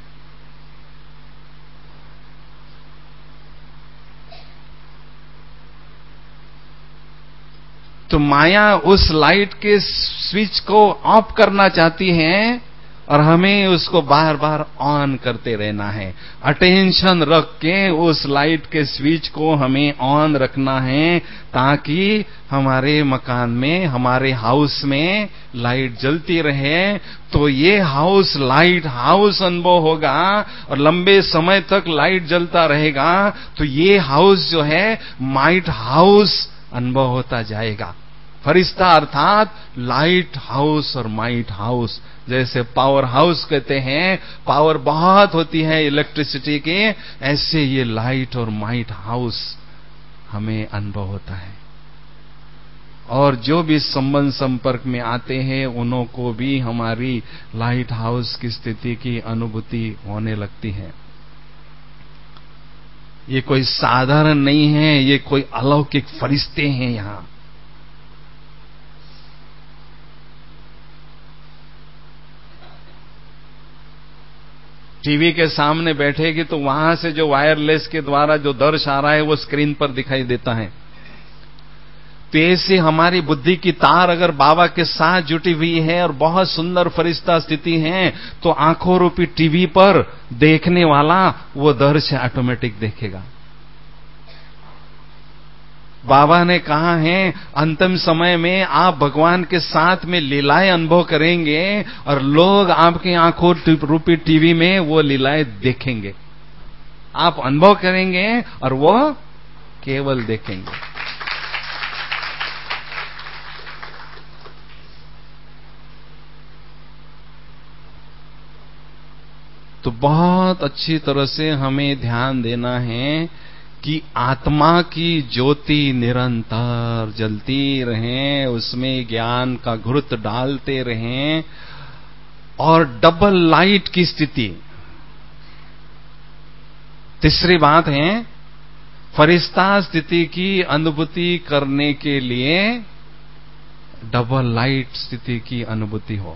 तो माया उस लाइट के स्विच को ऑफ करना चाहती है और हमें उसको बार बार ऑन करते रहना है। अटेंशन रख के उस लाइट के स्विच को हमें ऑन रखना है, ताकि हमारे मकान में, हमारे हाउस में लाइट जलती रहे। तो ये हाउस लाइट हाउस अनुभव होगा और लंबे समय तक लाइट जलता रहेगा, तो ये हाउस जो है माइट हाउस अनुभव होता जाएगा। फरिश्ता अर्थात लाइट हाउस और माइट हाउस, जैसे पावर हाउस कहते हैं, पावर बहुत होती है इलेक्ट्रिसिटी के, ऐसे ये लाइट और माइट हाउस हमें अनुभव होता है। और जो भी संबंध संपर्क में आते हैं उन्हों को भी हमारी लाइट हाउस की स्थिति की अनुभूति होने लगती है। ये कोई साधारण नहीं है, ये कोई अलौकिक फरिश्ते हैं। यहां टीवी के सामने बैठेगी तो वहां से जो वायरलेस के द्वारा जो दर्श आ रहा है वो स्क्रीन पर दिखाई देता है। तो ऐसे हमारी बुद्धि की तार अगर बाबा के साथ जुटी हुई है और बहुत सुंदर फरिश्ता स्थिति है, तो आंखों रूपी टीवी पर देखने वाला वो दर्श ऑटोमेटिक देखेगा। बाबा ने कहा है, अंतिम समय में आप भगवान के साथ में लीलाएं अनुभव करेंगे और लोग आपके आंखों रूपी टीवी में वो लीलाएं देखेंगे। आप अनुभव करेंगे और वो केवल देखेंगे। तो बहुत अच्छी तरह से हमें ध्यान देना है कि आत्मा की ज्योति निरंतर जलती रहे, उसमें ज्ञान का घृत डालते रहें। और डबल लाइट की स्थिति, तीसरी बात है, फरिश्ता स्थिति की अनुभूति करने के लिए डबल लाइट स्थिति की अनुभूति हो।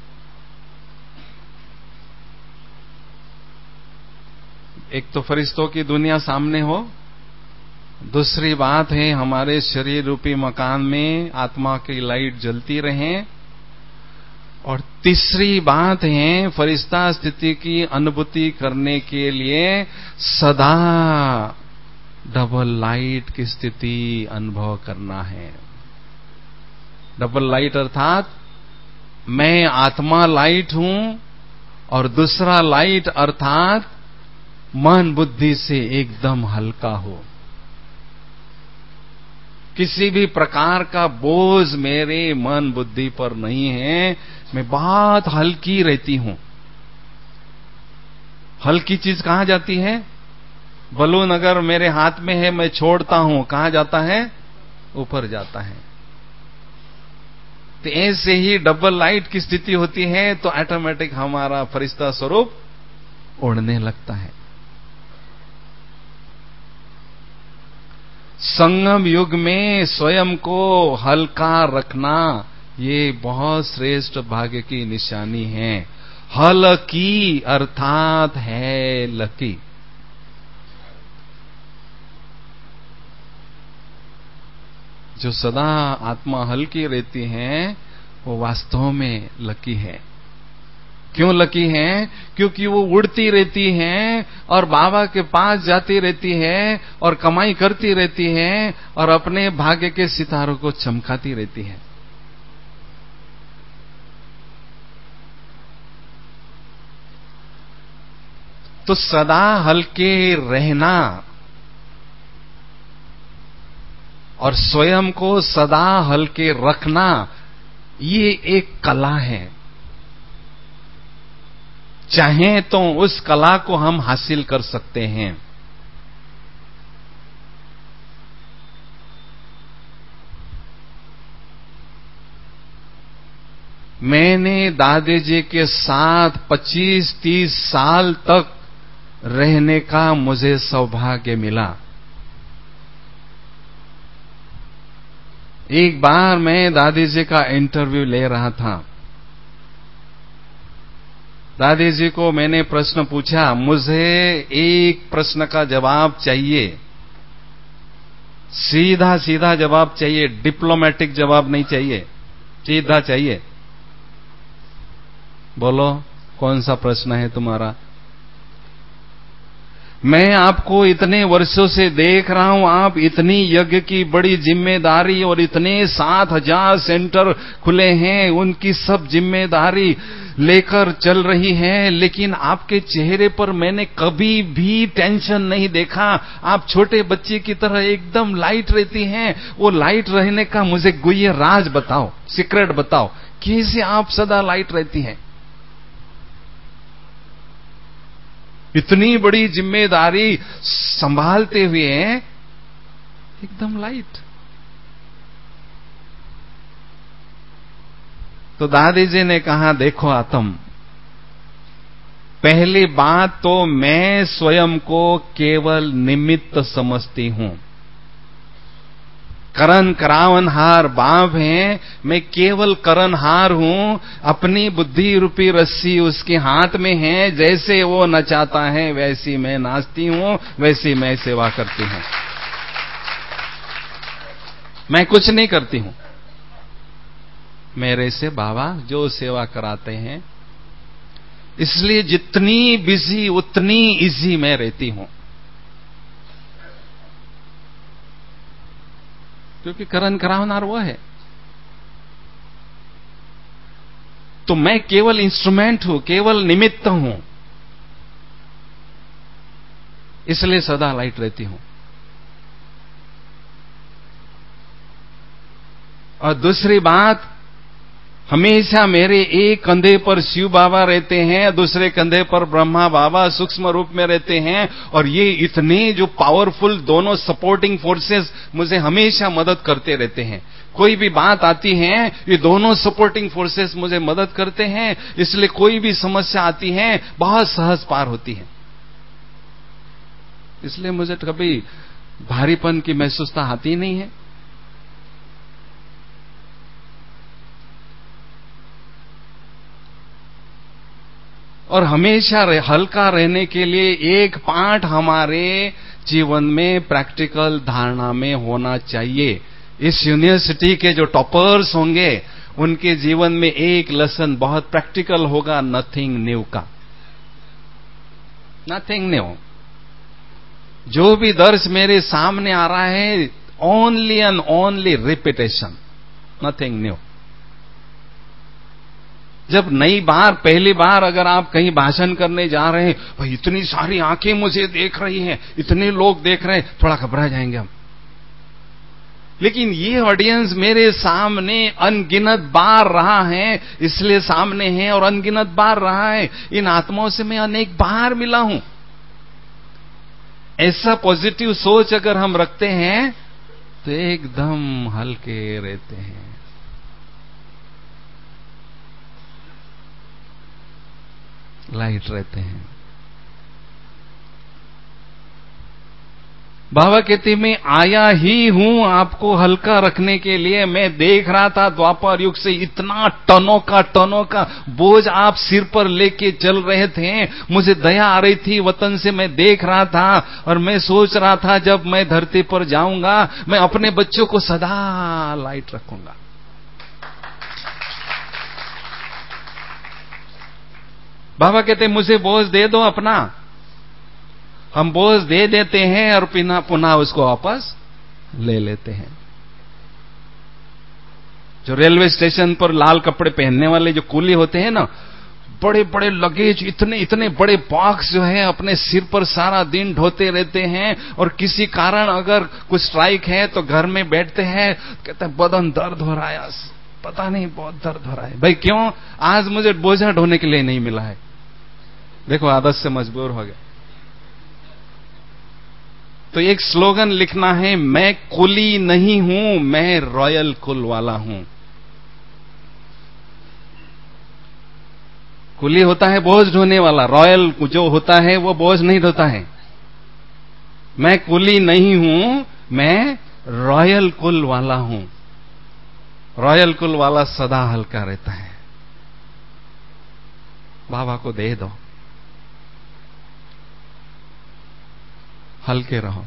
एक तो फरिश्तों की दुनिया सामने हो, दूसरी बात है हमारे शरीर रूपी मकान में आत्मा की लाइट जलती रहे, और तीसरी बात है फरिश्ता स्थिति की अनुभूति करने के लिए सदा डबल लाइट की स्थिति अनुभव करना है। डबल लाइट अर्थात मैं आत्मा लाइट हूं, और दूसरा लाइट अर्थात मन बुद्धि से एकदम हल्का हो। किसी भी प्रकार का बोझ मेरे मन बुद्धि पर नहीं है, मैं बहुत हल्की रहती हूं। हल्की चीज कहां जाती है? बलून अगर मेरे हाथ में है, मैं छोड़ता हूं, कहां जाता है? ऊपर जाता है। तो ऐसे ही डबल लाइट की स्थिति होती है तो ऑटोमेटिक हमारा फरिश्ता स्वरूप उड़ने लगता है। संगम युग में स्वयं को हल्का रखना ये बहुत श्रेष्ठ भाग्य की निशानी है। हलकी अर्थात है लकी। जो सदा आत्मा हल्की रहती है वो वास्तव में लकी है। क्यों लकी है? क्योंकि वो उड़ती रहती है और बाबा के पास जाती रहती है और कमाई करती रहती है और अपने भाग्य के सितारों को चमकाती रहती है। तो सदा हल्के रहना और स्वयं को सदा हल्के रखना ये एक कला है। चाहें तो उस कला को हम हासिल कर सकते हैं। मैंने दादी जी के साथ 25-30 साल तक रहने का मुझे सौभाग्य मिला। एक बार मैं दादी जी का इंटरव्यू ले रहा था। दादी जी को मैंने प्रश्न पूछा, मुझे एक प्रश्न का जवाब चाहिए, सीधा सीधा जवाब चाहिए, डिप्लोमेटिक जवाब नहीं चाहिए, सीधा चाहिए। बोलो कौन सा प्रश्न है तुम्हारा? मैं आपको इतने वर्षों से देख रहा हूं, आप इतनी यज्ञ की बड़ी जिम्मेदारी और इतने 7,000 सेंटर खुले हैं, उनकी सब जिम्मेदारी लेकर चल रही है, लेकिन आपके चेहरे पर मैंने कभी भी टेंशन नहीं देखा। आप छोटे बच्चे की तरह एकदम लाइट रहती हैं। वो लाइट रहने का मुझे गुह्य राज बताओ, सीक्रेट बताओ, कैसे आप सदा लाइट रहती हैं? इतनी बड़ी जिम्मेदारी संभालते हुए एकदम लाइट। तो दादी जी ने कहा, देखो आत्म, पहली बात तो मैं स्वयं को केवल निमित्त समझती हूं। करण करावनहार बाप है, मैं केवल करणहार हूं। अपनी बुद्धि रूपी रस्सी उसके हाथ में है, जैसे वो नचाता है वैसी मैं नाचती हूं, वैसी मैं सेवा करती हूं। मैं कुछ नहीं करती हूं। मेरे से बाबा जो सेवा कराते हैं, इसलिए जितनी बिजी उतनी इजी मैं रहती हूं, क्योंकि करण करावनार वो है। तो मैं केवल इंस्ट्रूमेंट हूं, केवल निमित्त हूं, इसलिए सदा लाइट रहती हूं। और दूसरी बात, हमेशा मेरे एक कंधे पर शिव बाबा रहते हैं, दूसरे कंधे पर ब्रह्मा बाबा सूक्ष्म रूप में रहते हैं, और ये इतने जो पावरफुल दोनों सपोर्टिंग फोर्सेस मुझे हमेशा मदद करते रहते हैं। कोई भी बात आती है, ये दोनों सपोर्टिंग फोर्सेस मुझे मदद करते हैं, इसलिए कोई भी समस्या आती है बहुत सहज पार होती है। इसलिए मुझे कभी भारीपन की महसूसता आती नहीं है। और हमेशा हल्का रहने के लिए एक पाठ हमारे जीवन में प्रैक्टिकल धारणा में होना चाहिए। इस यूनिवर्सिटी के जो टॉपर्स होंगे उनके जीवन में एक लेसन बहुत प्रैक्टिकल होगा, नथिंग न्यू का। Nothing new. जो भी दर्श मेरे सामने आ रहा है, only and only repetition, nothing new. जब नई बार, पहली बार अगर आप कहीं भाषण करने जा रहे हैं, भाई इतनी सारी आंखें मुझे देख रही हैं, इतने लोग देख रहे हैं, थोड़ा घबरा जाएंगे हम। लेकिन ये ऑडियंस मेरे सामने अनगिनत बार रहा है, इसलिए सामने है, और अनगिनत बार रहा है, इन आत्माओं से मैं अनेक बार मिला हूं। ऐसा पॉजिटिव सोच अगर हम रखते हैं तो एकदम हल्के रहते हैं। लाइट रहते हैं। बाबा कहते मैं आया ही हूं आपको हल्का रखने के लिए। मैं देख रहा था द्वापर युग से इतना टनों का बोझ आप सिर पर लेके चल रहे थे। मुझे दया आ रही थी, वतन से मैं देख रहा था, और मैं सोच रहा था जब मैं धरती पर जाऊंगा मैं अपने बच्चों को सदा लाइट रखूंगा। बाबा कहते मुझे बोझ दे दो अपना। हम बोझ दे देते हैं और पुनः उसको वापस ले लेते हैं। जो रेलवे स्टेशन पर लाल कपड़े पहनने वाले जो कूली होते हैं ना, बड़े बड़े लगेज, इतने बड़े बॉक्स जो है अपने सिर पर सारा दिन ढोते रहते हैं, और किसी कारण अगर कुछ स्ट्राइक है तो घर में बैठते हैं, कहते हैं बदन दर्द हो रहा है, पता नहीं बहुत दर्द हो रहा है। भाई क्यों? आज मुझे बोझा ढोने के लिए नहीं मिला है। देखो आदत से मजबूर हो गए। तो एक स्लोगन लिखना है, मैं कुली नहीं हूं, मैं रॉयल कुल वाला हूं। कुली होता है बोझ ढोने वाला, रॉयल जो होता है वो बोझ नहीं ढोता है। मैं कुली नहीं हूं, मैं रॉयल कुल वाला हूं। रॉयल कुल वाला सदा हल्का रहता है। बाबा को दे दो, हल्के रहो।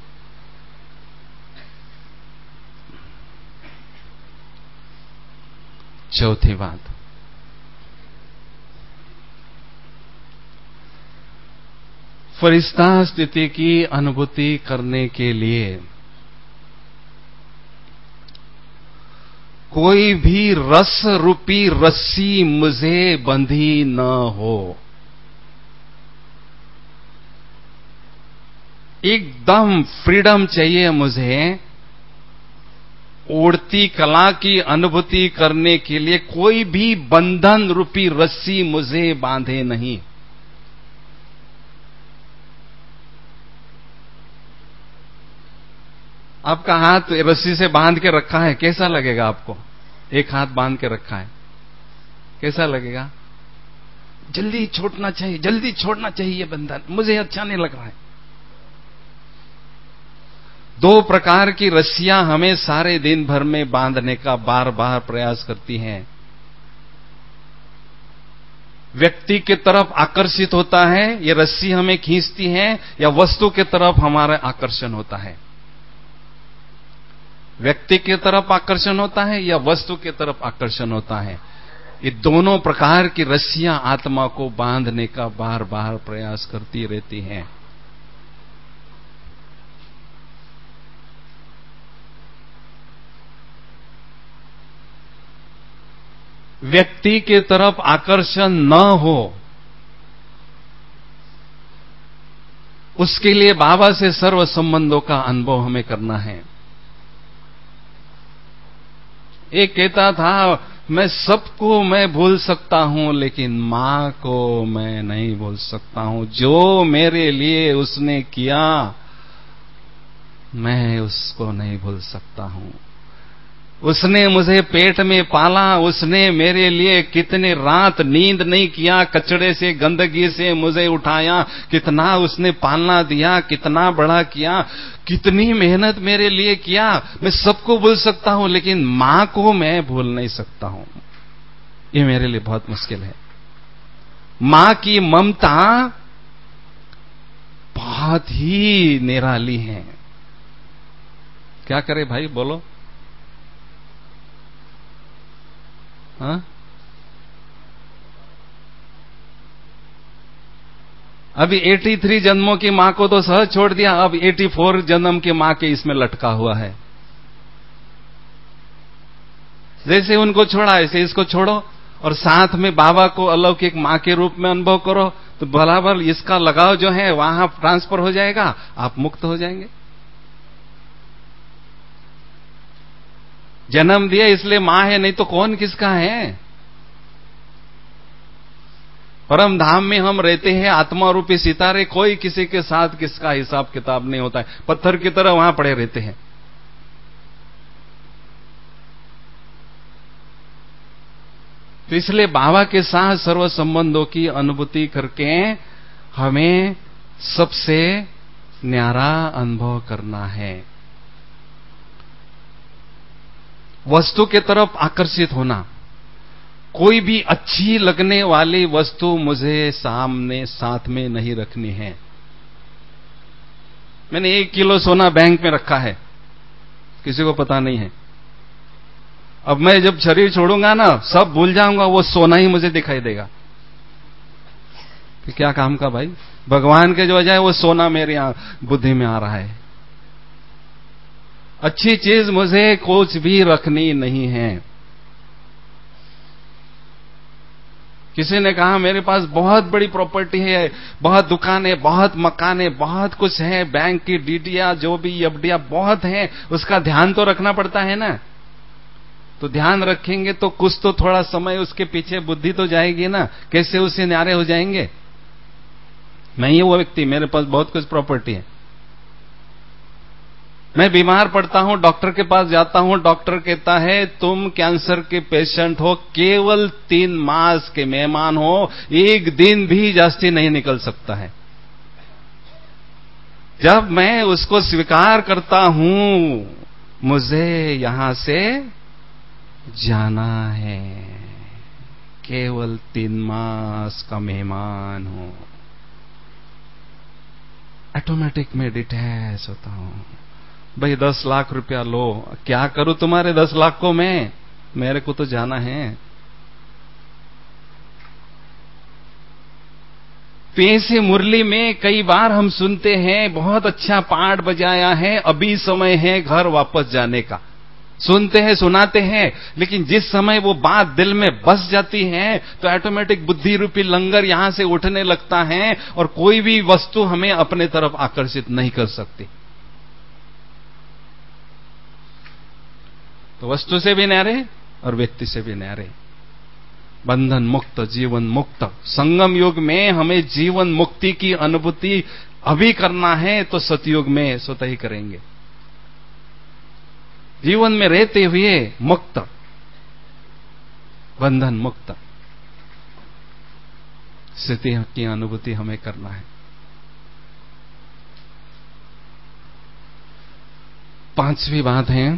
चौथी बात, फरिश्ता स्थिति की अनुभूति करने के लिए कोई भी रस रूपी रस्सी मुझे बंधी न हो। एकदम फ्रीडम चाहिए मुझे। उड़ती कला की अनुभूति करने के लिए कोई भी बंधन रूपी रस्सी मुझे बांधे नहीं। आपका हाथ रस्सी से बांध के रखा है, कैसा लगेगा आपको? एक हाथ बांध के रखा है, कैसा लगेगा? जल्दी छोड़ना चाहिए, जल्दी छोड़ना चाहिए ये बंधन, मुझे अच्छा नहीं लग रहा है। दो प्रकार की रस्सियां हमें सारे दिन भर में बांधने का बार बार प्रयास करती हैं। व्यक्ति की तरफ आकर्षित होता है, ये रस्सी हमें खींचती है, या वस्तु की तरफ हमारा आकर्षण होता है? व्यक्ति की तरफ आकर्षण होता है या वस्तु की तरफ आकर्षण होता है? ये दोनों प्रकार की रस्सियां आत्मा को बांधने का बार बार प्रयास करती रहती हैं। व्यक्ति की तरफ आकर्षण न हो, उसके लिए बाबा से सर्व संबंधों का अनुभव हमें करना है। एक कहता था, मैं सबको मैं भूल सकता हूं लेकिन मां को मैं नहीं भूल सकता हूं। जो मेरे लिए उसने किया मैं उसको नहीं भूल सकता हूं। उसने मुझे पेट में पाला, उसने मेरे लिए कितने रात नींद नहीं किया, कचड़े से गंदगी से मुझे उठाया, कितना उसने पालना दिया, कितना बड़ा किया, कितनी मेहनत मेरे लिए किया। मैं सबको भूल सकता हूं लेकिन मां को मैं भूल नहीं सकता हूं। ये मेरे लिए बहुत मुश्किल है। मां की ममता बहुत ही निराली है। क्या करे भाई, बोलो। हाँ, अभी 83 जन्मों की मां को तो सहज छोड़ दिया, अब 84 जन्म की मां के इसमें लटका हुआ है। जैसे उनको छोड़ा ऐसे इसको छोड़ो, और साथ में बाबा को अलौकिक मां के रूप में अनुभव करो, तो बराबर इसका लगाव जो है वहां ट्रांसफर हो जाएगा, आप मुक्त हो जाएंगे। जन्म दिया इसलिए मां है, नहीं तो कौन किसका है। परम धाम में हम रहते हैं, आत्मा रूपी सितारे, कोई किसी के साथ किसका हिसाब किताब नहीं होता है, पत्थर की तरह वहां पड़े रहते हैं। तो इसलिए बाबा के साथ सर्व संबंधों की अनुभूति करके हमें सबसे न्यारा अनुभव करना है। वस्तु के तरफ आकर्षित होना, कोई भी अच्छी लगने वाली वस्तु मुझे सामने साथ में नहीं रखनी है। मैंने 1 किलो सोना बैंक में रखा है, किसी को पता नहीं है। अब मैं जब शरीर छोड़ूंगा ना, सब भूल जाऊंगा, वो सोना ही मुझे दिखाई देगा। कि क्या काम का भाई, भगवान के जो वजह है वो सोना मेरे यहां बुद्धि में आ रहा है। अच्छी चीज मुझे कुछ भी रखनी नहीं है। किसी ने कहा मेरे पास बहुत बड़ी प्रॉपर्टी है, बहुत दुकानें, बहुत मकानें, बहुत कुछ है, बैंक की डीडीया जो भी एफडीया बहुत है, उसका ध्यान तो रखना पड़ता है ना। तो ध्यान रखेंगे तो कुछ तो थोड़ा समय उसके पीछे बुद्धि तो जाएगी ना, कैसे उससे न्यारे हो जाएंगे। मैं ही वो व्यक्ति, मेरे पास बहुत कुछ प्रॉपर्टी है। मैं बीमार पड़ता हूं, डॉक्टर के पास जाता हूं, डॉक्टर कहता है तुम कैंसर के पेशेंट हो, केवल 3 मास के मेहमान हो, 1 दिन भी जास्ती नहीं निकल सकता है। जब मैं उसको स्वीकार करता हूं, मुझे यहां से जाना है, केवल 3 मास का मेहमान हूं, ऑटोमेटिक में डिटैच होता हूं। भाई 10 लाख रुपया लो, क्या करूं तुम्हारे 10 लाख को मैं, मेरे को तो जाना है। तो ऐसे मुरली में कई बार हम सुनते हैं, बहुत अच्छा पाठ बजाया है, अभी समय है घर वापस जाने का। सुनते हैं, सुनाते हैं, लेकिन जिस समय वो बात दिल में बस जाती है तो ऑटोमेटिक बुद्धि रूपी लंगर यहां से उठने लगता है और कोई भी वस्तु हमें अपने तरफ आकर्षित नहीं कर सकती। तो वस्तु से भी न्यारे और व्यक्ति से भी न्यारे, बंधन मुक्त, जीवन मुक्त। संगम युग में हमें जीवन मुक्ति की अनुभूति अभी करना है तो सतयुग में स्वतः ही करेंगे। जीवन में रहते हुए मुक्त, बंधन मुक्त स्थिति की अनुभूति हमें करना है। 5वीं बात है,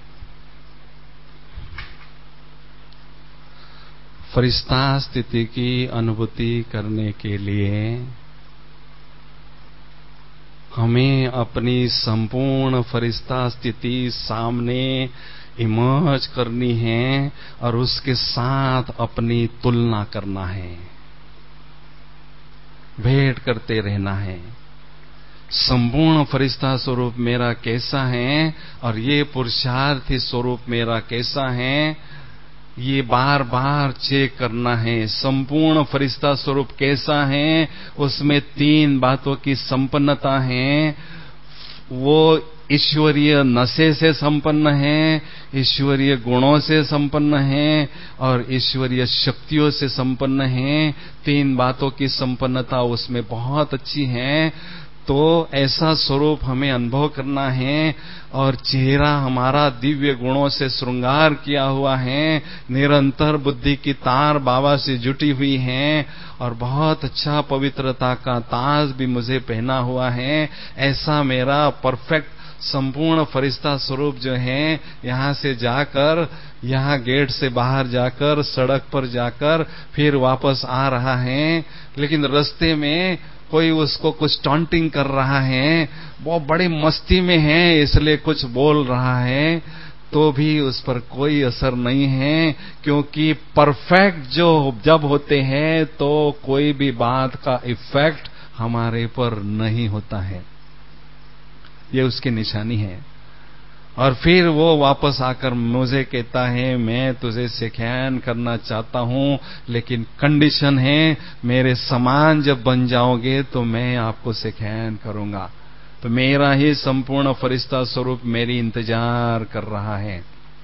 फरिश्ता स्थिति की अनुभूति करने के लिए हमें अपनी संपूर्ण फरिश्ता स्थिति सामने इमर्ज करनी है और उसके साथ अपनी तुलना करना है, भेंट करते रहना है। संपूर्ण फरिश्ता स्वरूप मेरा कैसा है और ये पुरुषार्थी स्वरूप मेरा कैसा है, ये बार बार चेक करना है। संपूर्ण फरिश्ता स्वरूप कैसा है, उसमें 3 बातों की संपन्नता है। वो ईश्वरीय नशे से संपन्न है, ईश्वरीय गुणों से संपन्न है और ईश्वरीय शक्तियों से संपन्न है। 3 बातों की संपन्नता उसमें बहुत अच्छी है। तो ऐसा स्वरूप हमें अनुभव करना है और चेहरा हमारा दिव्य गुणों से श्रृंगार किया हुआ है, निरंतर बुद्धि की तार बाबा से जुटी हुई है और बहुत अच्छा पवित्रता का ताज भी मुझे पहना हुआ है। ऐसा मेरा परफेक्ट संपूर्ण फरिश्ता स्वरूप जो है यहां से जाकर, यहां गेट से बाहर जाकर, सड़क पर जाकर फिर वापस आ रहा है। लेकिन रास्ते में कोई उसको कुछ टॉन्टिंग कर रहा है, वो बड़ी मस्ती में है इसलिए कुछ बोल रहा है, तो भी उस पर कोई असर नहीं है, क्योंकि परफेक्ट जो जब होते हैं तो कोई भी बात का इफेक्ट हमारे पर नहीं होता है। ये उसकी निशानी है। और फिर वो वापस आकर मुझे कहता है, मैं तुझे सिखान करना चाहता हूं, लेकिन कंडीशन है मेरे समान जब बन जाओगे तो मैं आपको सिखान करूंगा। तो मेरा ही संपूर्ण फरिश्ता स्वरूप मेरी इंतजार कर रहा है।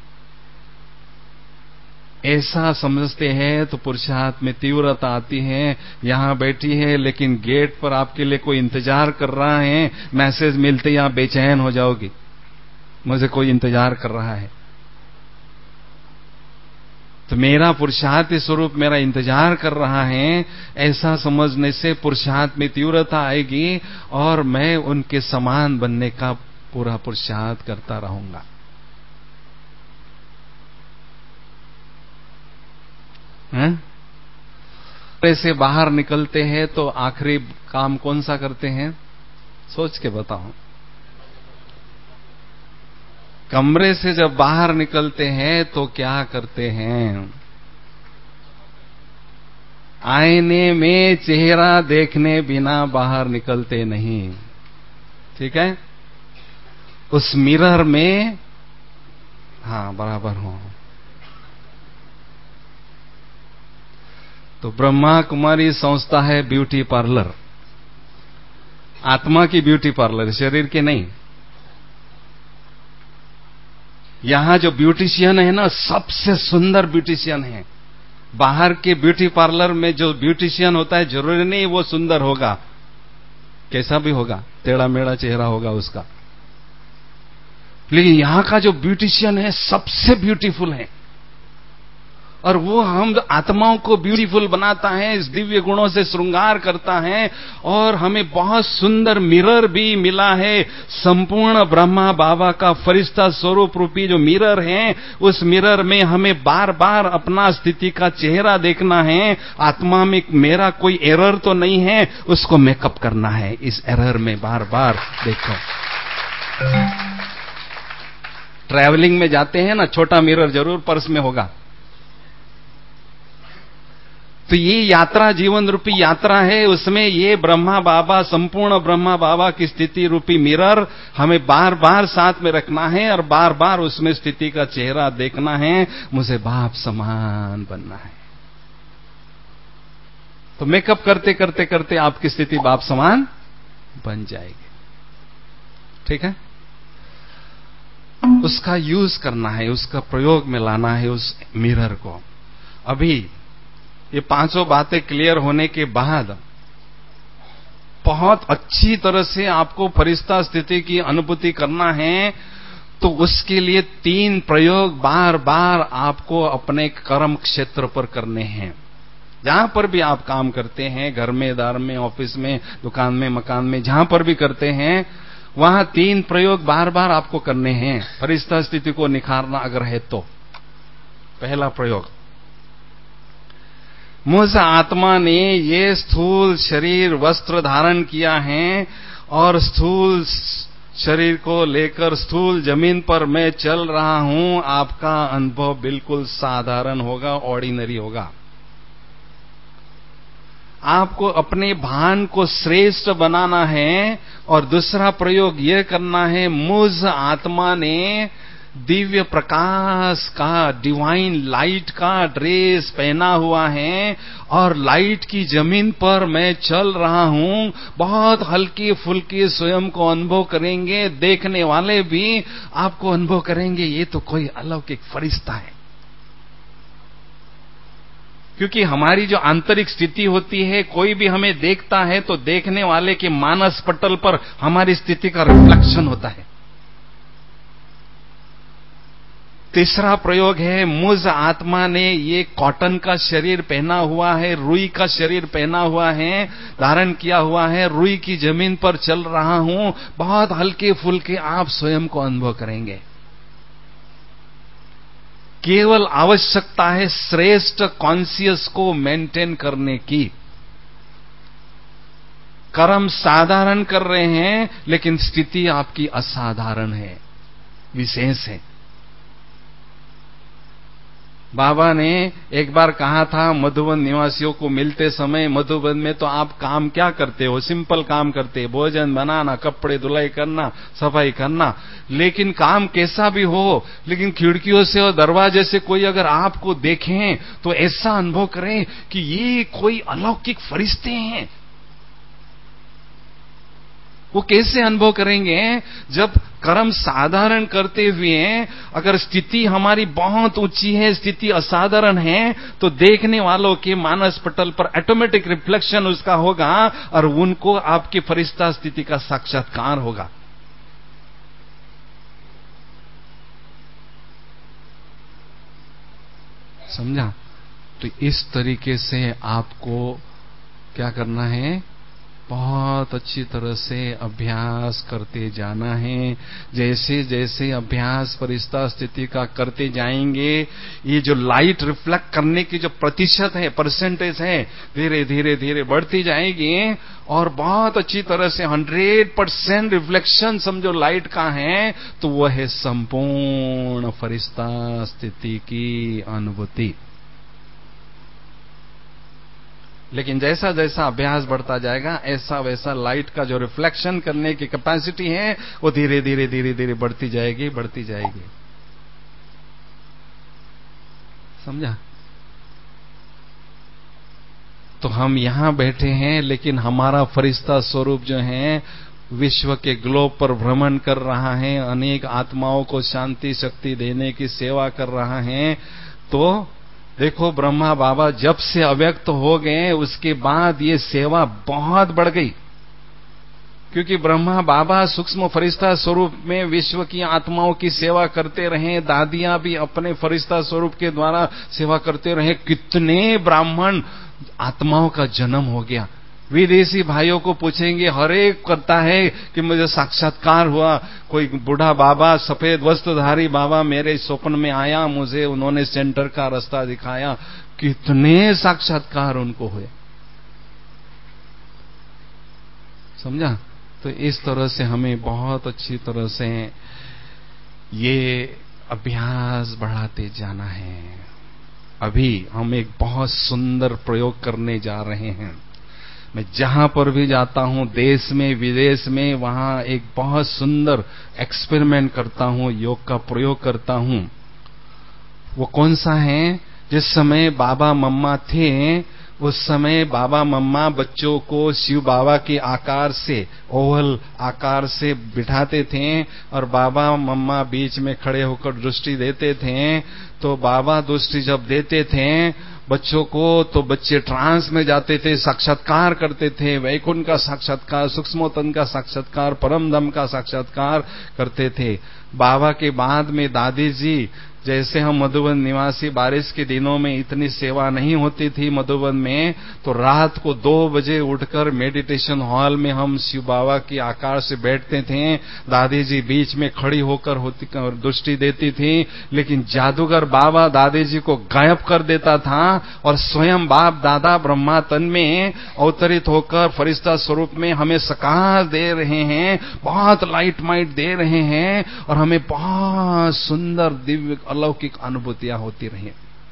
ऐसा समझते हैं तो पुरुषार्थ में तीव्रता आती है। यहां बैठी है लेकिन गेट पर आपके लिए कोई इंतजार कर रहा है, मैसेज मिलते ही आप बेचैन हो जाओगी, मुझे कोई इंतजार कर रहा है। तो मेरा पुरुषार्थ स्वरूप मेरा इंतजार कर रहा है, ऐसा समझने से पुरुषार्थ में तीव्रता आएगी और मैं उनके समान बनने का पूरा पुरुषार्थ करता रहूंगा। से बाहर निकलते हैं तो आखिरी काम कौन सा करते हैं, सोच के बताओ। कमरे से जब बाहर निकलते हैं तो क्या करते हैं? आईने में चेहरा देखने बिना बाहर निकलते नहीं, ठीक है? उस मिरर में, हाँ बराबर हो। तो ब्रह्मा कुमारी संस्था है ब्यूटी पार्लर, आत्मा की ब्यूटी पार्लर, शरीर के नहीं। यहां जो ब्यूटिशियन है ना, सबसे सुंदर ब्यूटिशियन है। बाहर के ब्यूटी पार्लर में जो ब्यूटिशियन होता है जरूरी नहीं वो सुंदर होगा, कैसा भी होगा, टेढ़ा मेढ़ा चेहरा होगा उसका, लेकिन यहां का जो ब्यूटिशियन है सबसे ब्यूटीफुल है। और वो हम आत्माओं को ब्यूटीफुल बनाता है, इस दिव्य गुणों से श्रृंगार करता है। और हमें बहुत सुंदर मिरर भी मिला है, संपूर्ण ब्रह्मा बाबा का फरिश्ता स्वरूप रूपी जो मिरर है, उस मिरर में हमें बार बार अपना स्थिति का चेहरा देखना है। आत्मा में मेरा कोई एरर तो नहीं है, उसको मेकअप करना है, इस एरर में बार बार देखो। ट्रैवलिंग में जाते हैं ना, छोटा मिरर जरूर पर्स में होगा। तो ये यात्रा जीवन रूपी यात्रा है, उसमें ये ब्रह्मा बाबा, संपूर्ण ब्रह्मा बाबा की स्थिति रूपी मिरर हमें बार बार साथ में रखना है और बार बार उसमें स्थिति का चेहरा देखना है, मुझे बाप समान बनना है। तो मेकअप करते करते करते आपकी स्थिति बाप समान बन जाएगी, ठीक है? उसका यूज करना है, उसका प्रयोग में लाना है उस मिरर को। अभी ये पांचों बातें क्लियर होने के बाद बहुत अच्छी तरह से आपको फरिश्ता स्थिति की अनुभूति करना है, तो उसके लिए 3 प्रयोग बार बार आपको अपने कर्म क्षेत्र पर करने हैं। जहां पर भी आप काम करते हैं, घर में, दार में, ऑफिस में, दुकान में, मकान में, जहां पर भी करते हैं, वहां 3 प्रयोग बार बार आपको करने हैं फरिश्ता स्थिति को निखारना अगर है तो। पहला प्रयोग, मुझ आत्मा ने ये स्थूल शरीर वस्त्र धारण किया है और स्थूल शरीर को लेकर स्थूल जमीन पर मैं चल रहा हूं। आपका अनुभव बिल्कुल साधारण होगा, ऑर्डिनरी होगा। आपको अपने भान को श्रेष्ठ बनाना है। और दूसरा प्रयोग यह करना है, मुझ आत्मा ने दिव्य प्रकाश का, डिवाइन लाइट का ड्रेस पहना हुआ है और लाइट की जमीन पर मैं चल रहा हूं। बहुत हल्की फुल्की स्वयं को अनुभव करेंगे, देखने वाले भी आपको अनुभव करेंगे, ये तो कोई अलौकिक फरिश्ता है। क्योंकि हमारी जो आंतरिक स्थिति होती है, कोई भी हमें देखता है तो देखने वाले के मानस पटल पर हमारी स्थिति का रिफ्लेक्शन होता है। तीसरा प्रयोग है, मुझ आत्मा ने ये कॉटन का शरीर पहना हुआ है, रुई का शरीर पहना हुआ है, धारण किया हुआ है, रुई की जमीन पर चल रहा हूं। बहुत हल्के फुल्के आप स्वयं को अनुभव करेंगे। केवल आवश्यकता है श्रेष्ठ कॉन्शियस को मेंटेन करने की। कर्म साधारण कर रहे हैं, लेकिन स्थिति आपकी असाधारण है, विशेष है। बाबा ने एक बार कहा था मधुबन निवासियों को मिलते समय, मधुबन में तो आप काम क्या करते हो? सिंपल काम करते, भोजन बनाना, कपड़े धुलाई करना, सफाई करना। लेकिन काम कैसा भी हो, लेकिन खिड़कियों से और दरवाजे से कोई अगर आपको देखें तो ऐसा अनुभव करें कि ये कोई अलौकिक फरिश्ते हैं। वो कैसे अनुभव करेंगे? जब कर्म साधारण करते हुए अगर स्थिति हमारी बहुत ऊंची है, स्थिति असाधारण है, तो देखने वालों के मानस पटल पर ऑटोमेटिक रिफ्लेक्शन उसका होगा और उनको आपकी फरिश्ता स्थिति का साक्षात्कार होगा। समझा? तो इस तरीके से आपको क्या करना है? बहुत अच्छी तरह से अभ्यास करते जाना है। जैसे जैसे अभ्यास फरिश्ता स्थिति का करते जाएंगे, ये जो लाइट रिफ्लेक्ट करने की जो प्रतिशत है, परसेंटेज है, धीरे धीरे धीरे बढ़ती जाएगी और बहुत अच्छी तरह से 100% रिफ्लेक्शन समझो लाइट का है, तो वह है संपूर्ण फरिश्ता स्थिति की अनुभूति। लेकिन जैसा जैसा अभ्यास बढ़ता जाएगा, ऐसा वैसा लाइट का जो रिफ्लेक्शन करने की कैपेसिटी है, वो धीरे धीरे धीरे धीरे बढ़ती जाएगी, बढ़ती जाएगी। समझा? तो हम यहां बैठे हैं, लेकिन हमारा फरिश्ता स्वरूप जो है विश्व के ग्लोब पर भ्रमण कर रहा है, अनेक आत्माओं को शांति शक्ति देने की सेवा कर रहा है। तो देखो, ब्रह्मा बाबा जब से अव्यक्त हो गए, उसके बाद ये सेवा बहुत बढ़ गई। क्योंकि ब्रह्मा बाबा सूक्ष्म फरिश्ता स्वरूप में विश्व की आत्माओं की सेवा करते रहे, दादियां भी अपने फरिश्ता स्वरूप के द्वारा सेवा करते रहे। कितने ब्राह्मण आत्माओं का जन्म हो गया। विदेशी भाइयों को पूछेंगे, हर एक करता है कि मुझे साक्षात्कार हुआ। कोई बूढ़ा बाबा, सफेद वस्त्रधारी बाबा मेरे स्वप्न में आया, मुझे उन्होंने सेंटर का रास्ता दिखाया। कितने साक्षात्कार उनको हुए। समझा? तो इस तरह से हमें बहुत अच्छी तरह से ये अभ्यास बढ़ाते जाना है। अभी हम एक बहुत सुंदर प्रयोग करने जा रहे हैं। मैं जहां पर भी जाता हूं, देश में विदेश में, वहां एक बहुत सुंदर एक्सपेरिमेंट करता हूं, योग का प्रयोग करता हूं। वो कौन सा है? जिस समय बाबा मम्मा थे, उस समय बाबा मम्मा बच्चों को शिव बाबा के आकार से, ओवल आकार से बिठाते थे और बाबा मम्मा बीच में खड़े होकर दृष्टि देते थे। तो बाबा दृष्टि जब देते थे बच्चों को, तो बच्चे ट्रांस में जाते थे, साक्षात्कार करते थे, वैकुंठ का साक्षात्कार, सूक्ष्मतन का साक्षात्कार, परम धाम का साक्षात्कार करते थे। बाबा के बाद में दादी जी, जैसे हम मधुबन निवासी, बारिश के दिनों में इतनी सेवा नहीं होती थी मधुबन में, तो रात को 2 बजे उठकर मेडिटेशन हॉल में हम शिव बाबा की आकार से बैठते थे। दादी जी बीच में खड़ी होकर दृष्टि देती थी, लेकिन जादूगर बाबा दादी जी को गायब कर देता था और स्वयं बाप दादा ब्रह्मा तन में अवतरित होकर फरिश्ता स्वरूप में हमें सकाश दे रहे हैं, बहुत लाइट माइट दे रहे हैं और हमें बहुत सुंदर दिव्य अलौकिक अनुभूतियां होती रही।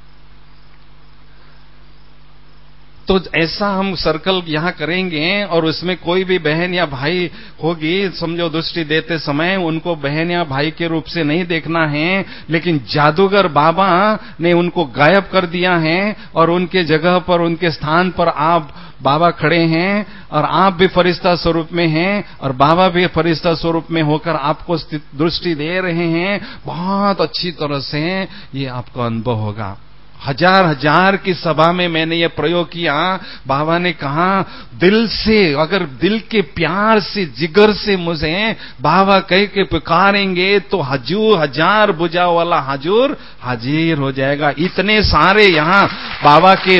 तो ऐसा हम सर्कल यहां करेंगे और उसमें कोई भी बहन या भाई होगी, समझो दृष्टि देते समय उनको बहन या भाई के रूप से नहीं देखना है, लेकिन जादूगर बाबा ने उनको गायब कर दिया है और उनके जगह पर, उनके स्थान पर आप बाबा खड़े हैं और आप भी फरिश्ता स्वरूप में हैं और बाबा भी फरिश्ता स्वरूप में होकर आपको दृष्टि दे रहे हैं। बहुत अच्छी तरह से ये आपको अनुभव होगा। हजार की सभा में मैंने ये प्रयोग किया। बाबा ने कहा दिल से, अगर दिल के प्यार से, जिगर से मुझे बाबा कह के पुकारेंगे तो हजार भुजा वाला हजूर हाजिर हो जाएगा। इतने सारे यहां बाबा के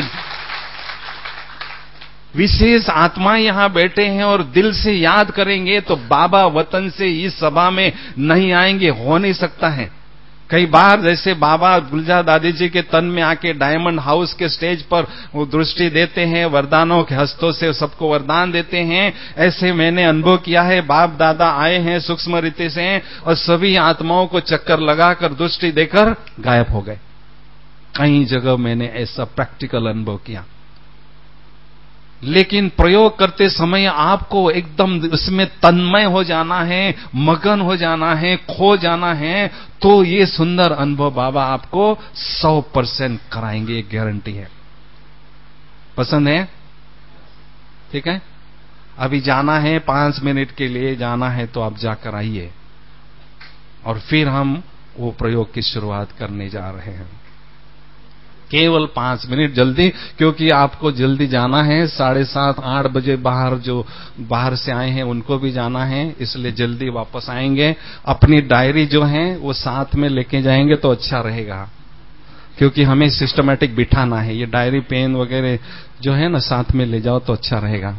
विशेष आत्मा यहां बैठे हैं और दिल से याद करेंगे तो बाबा वतन से इस सभा में नहीं आएंगे, हो नहीं सकता है। कई बार जैसे बाबा गुलजार दादी जी के तन में आके डायमंड हाउस के स्टेज पर वो दृष्टि देते हैं, वरदानों के हस्तों से सबको वरदान देते हैं, ऐसे मैंने अनुभव किया है। बाप दादा आए हैं सूक्ष्म रीति से और सभी आत्माओं को चक्कर लगाकर दृष्टि देकर गायब हो गए। कई जगह मैंने ऐसा प्रैक्टिकल अनुभव किया। लेकिन प्रयोग करते समय आपको एकदम उसमें तन्मय हो जाना है, मगन हो जाना है, खो जाना है, तो ये सुंदर अनुभव बाबा आपको 100% कराएंगे, एक गारंटी है। पसंद है? ठीक है, अभी जाना है 5 मिनट के लिए जाना है तो आप जाकर आइए और फिर हम वो प्रयोग की शुरुआत करने जा रहे हैं। केवल 5 मिनट जल्दी, क्योंकि आपको जल्दी जाना है। 7:30 8 बजे जो बाहर से आए हैं उनको भी जाना है, इसलिए जल्दी वापस आएंगे। अपनी डायरी जो है वो साथ में लेके जाएंगे तो अच्छा रहेगा, क्योंकि हमें सिस्टमैटिक बिठाना है। ये डायरी पेन वगैरह जो है ना साथ में ले जाओ तो अच्छा रहेगा।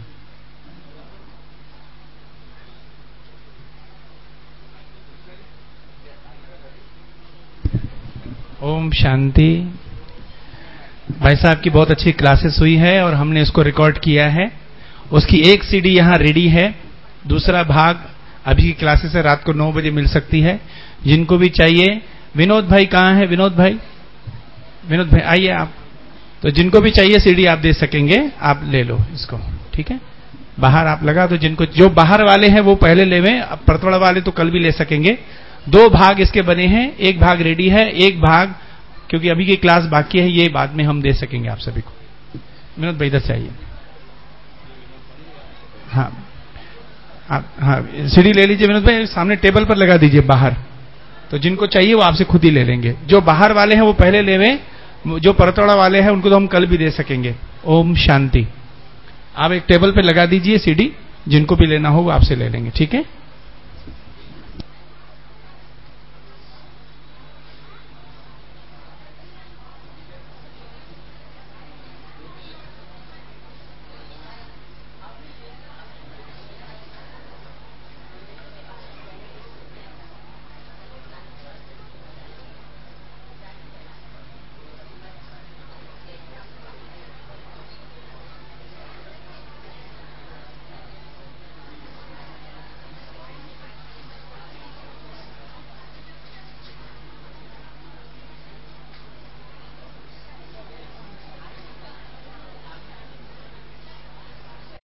ओम शांति। भाई साहब की बहुत अच्छी क्लासेस हुई है और हमने इसको रिकॉर्ड किया है। उसकी एक सीडी यहाँ रेडी है, दूसरा भाग अभी की क्लासेस है, रात को 9 बजे मिल सकती है। जिनको भी चाहिए, विनोद भाई कहाँ है? विनोद भाई आइए आप। तो जिनको भी चाहिए सीडी आप दे सकेंगे, आप ले लो इसको, ठीक है। बाहर आप लगा दो, जिनको जो बाहर वाले हैं वो पहले लेवें, अब परतवाड़ा वाले तो कल भी ले सकेंगे। 2 भाग इसके बने हैं, एक भाग रेडी है, एक भाग क्योंकि अभी की क्लास बाकी है, ये बाद में हम दे सकेंगे आप सभी को। विनोद भाई इधर से आइए। हाँ हाँ, सीडी ले लीजिए विनोद भाई, सामने टेबल पर लगा दीजिए बाहर। तो जिनको चाहिए वो आपसे खुद ही ले लेंगे। जो बाहर वाले हैं वो पहले लेवें, जो परतवाड़ा वाले हैं उनको तो हम कल भी दे सकेंगे। ओम शांति। आप एक टेबल पे लगा दीजिए सीडी, जिनको भी लेना हो वो आपसे ले लेंगे, ठीक है।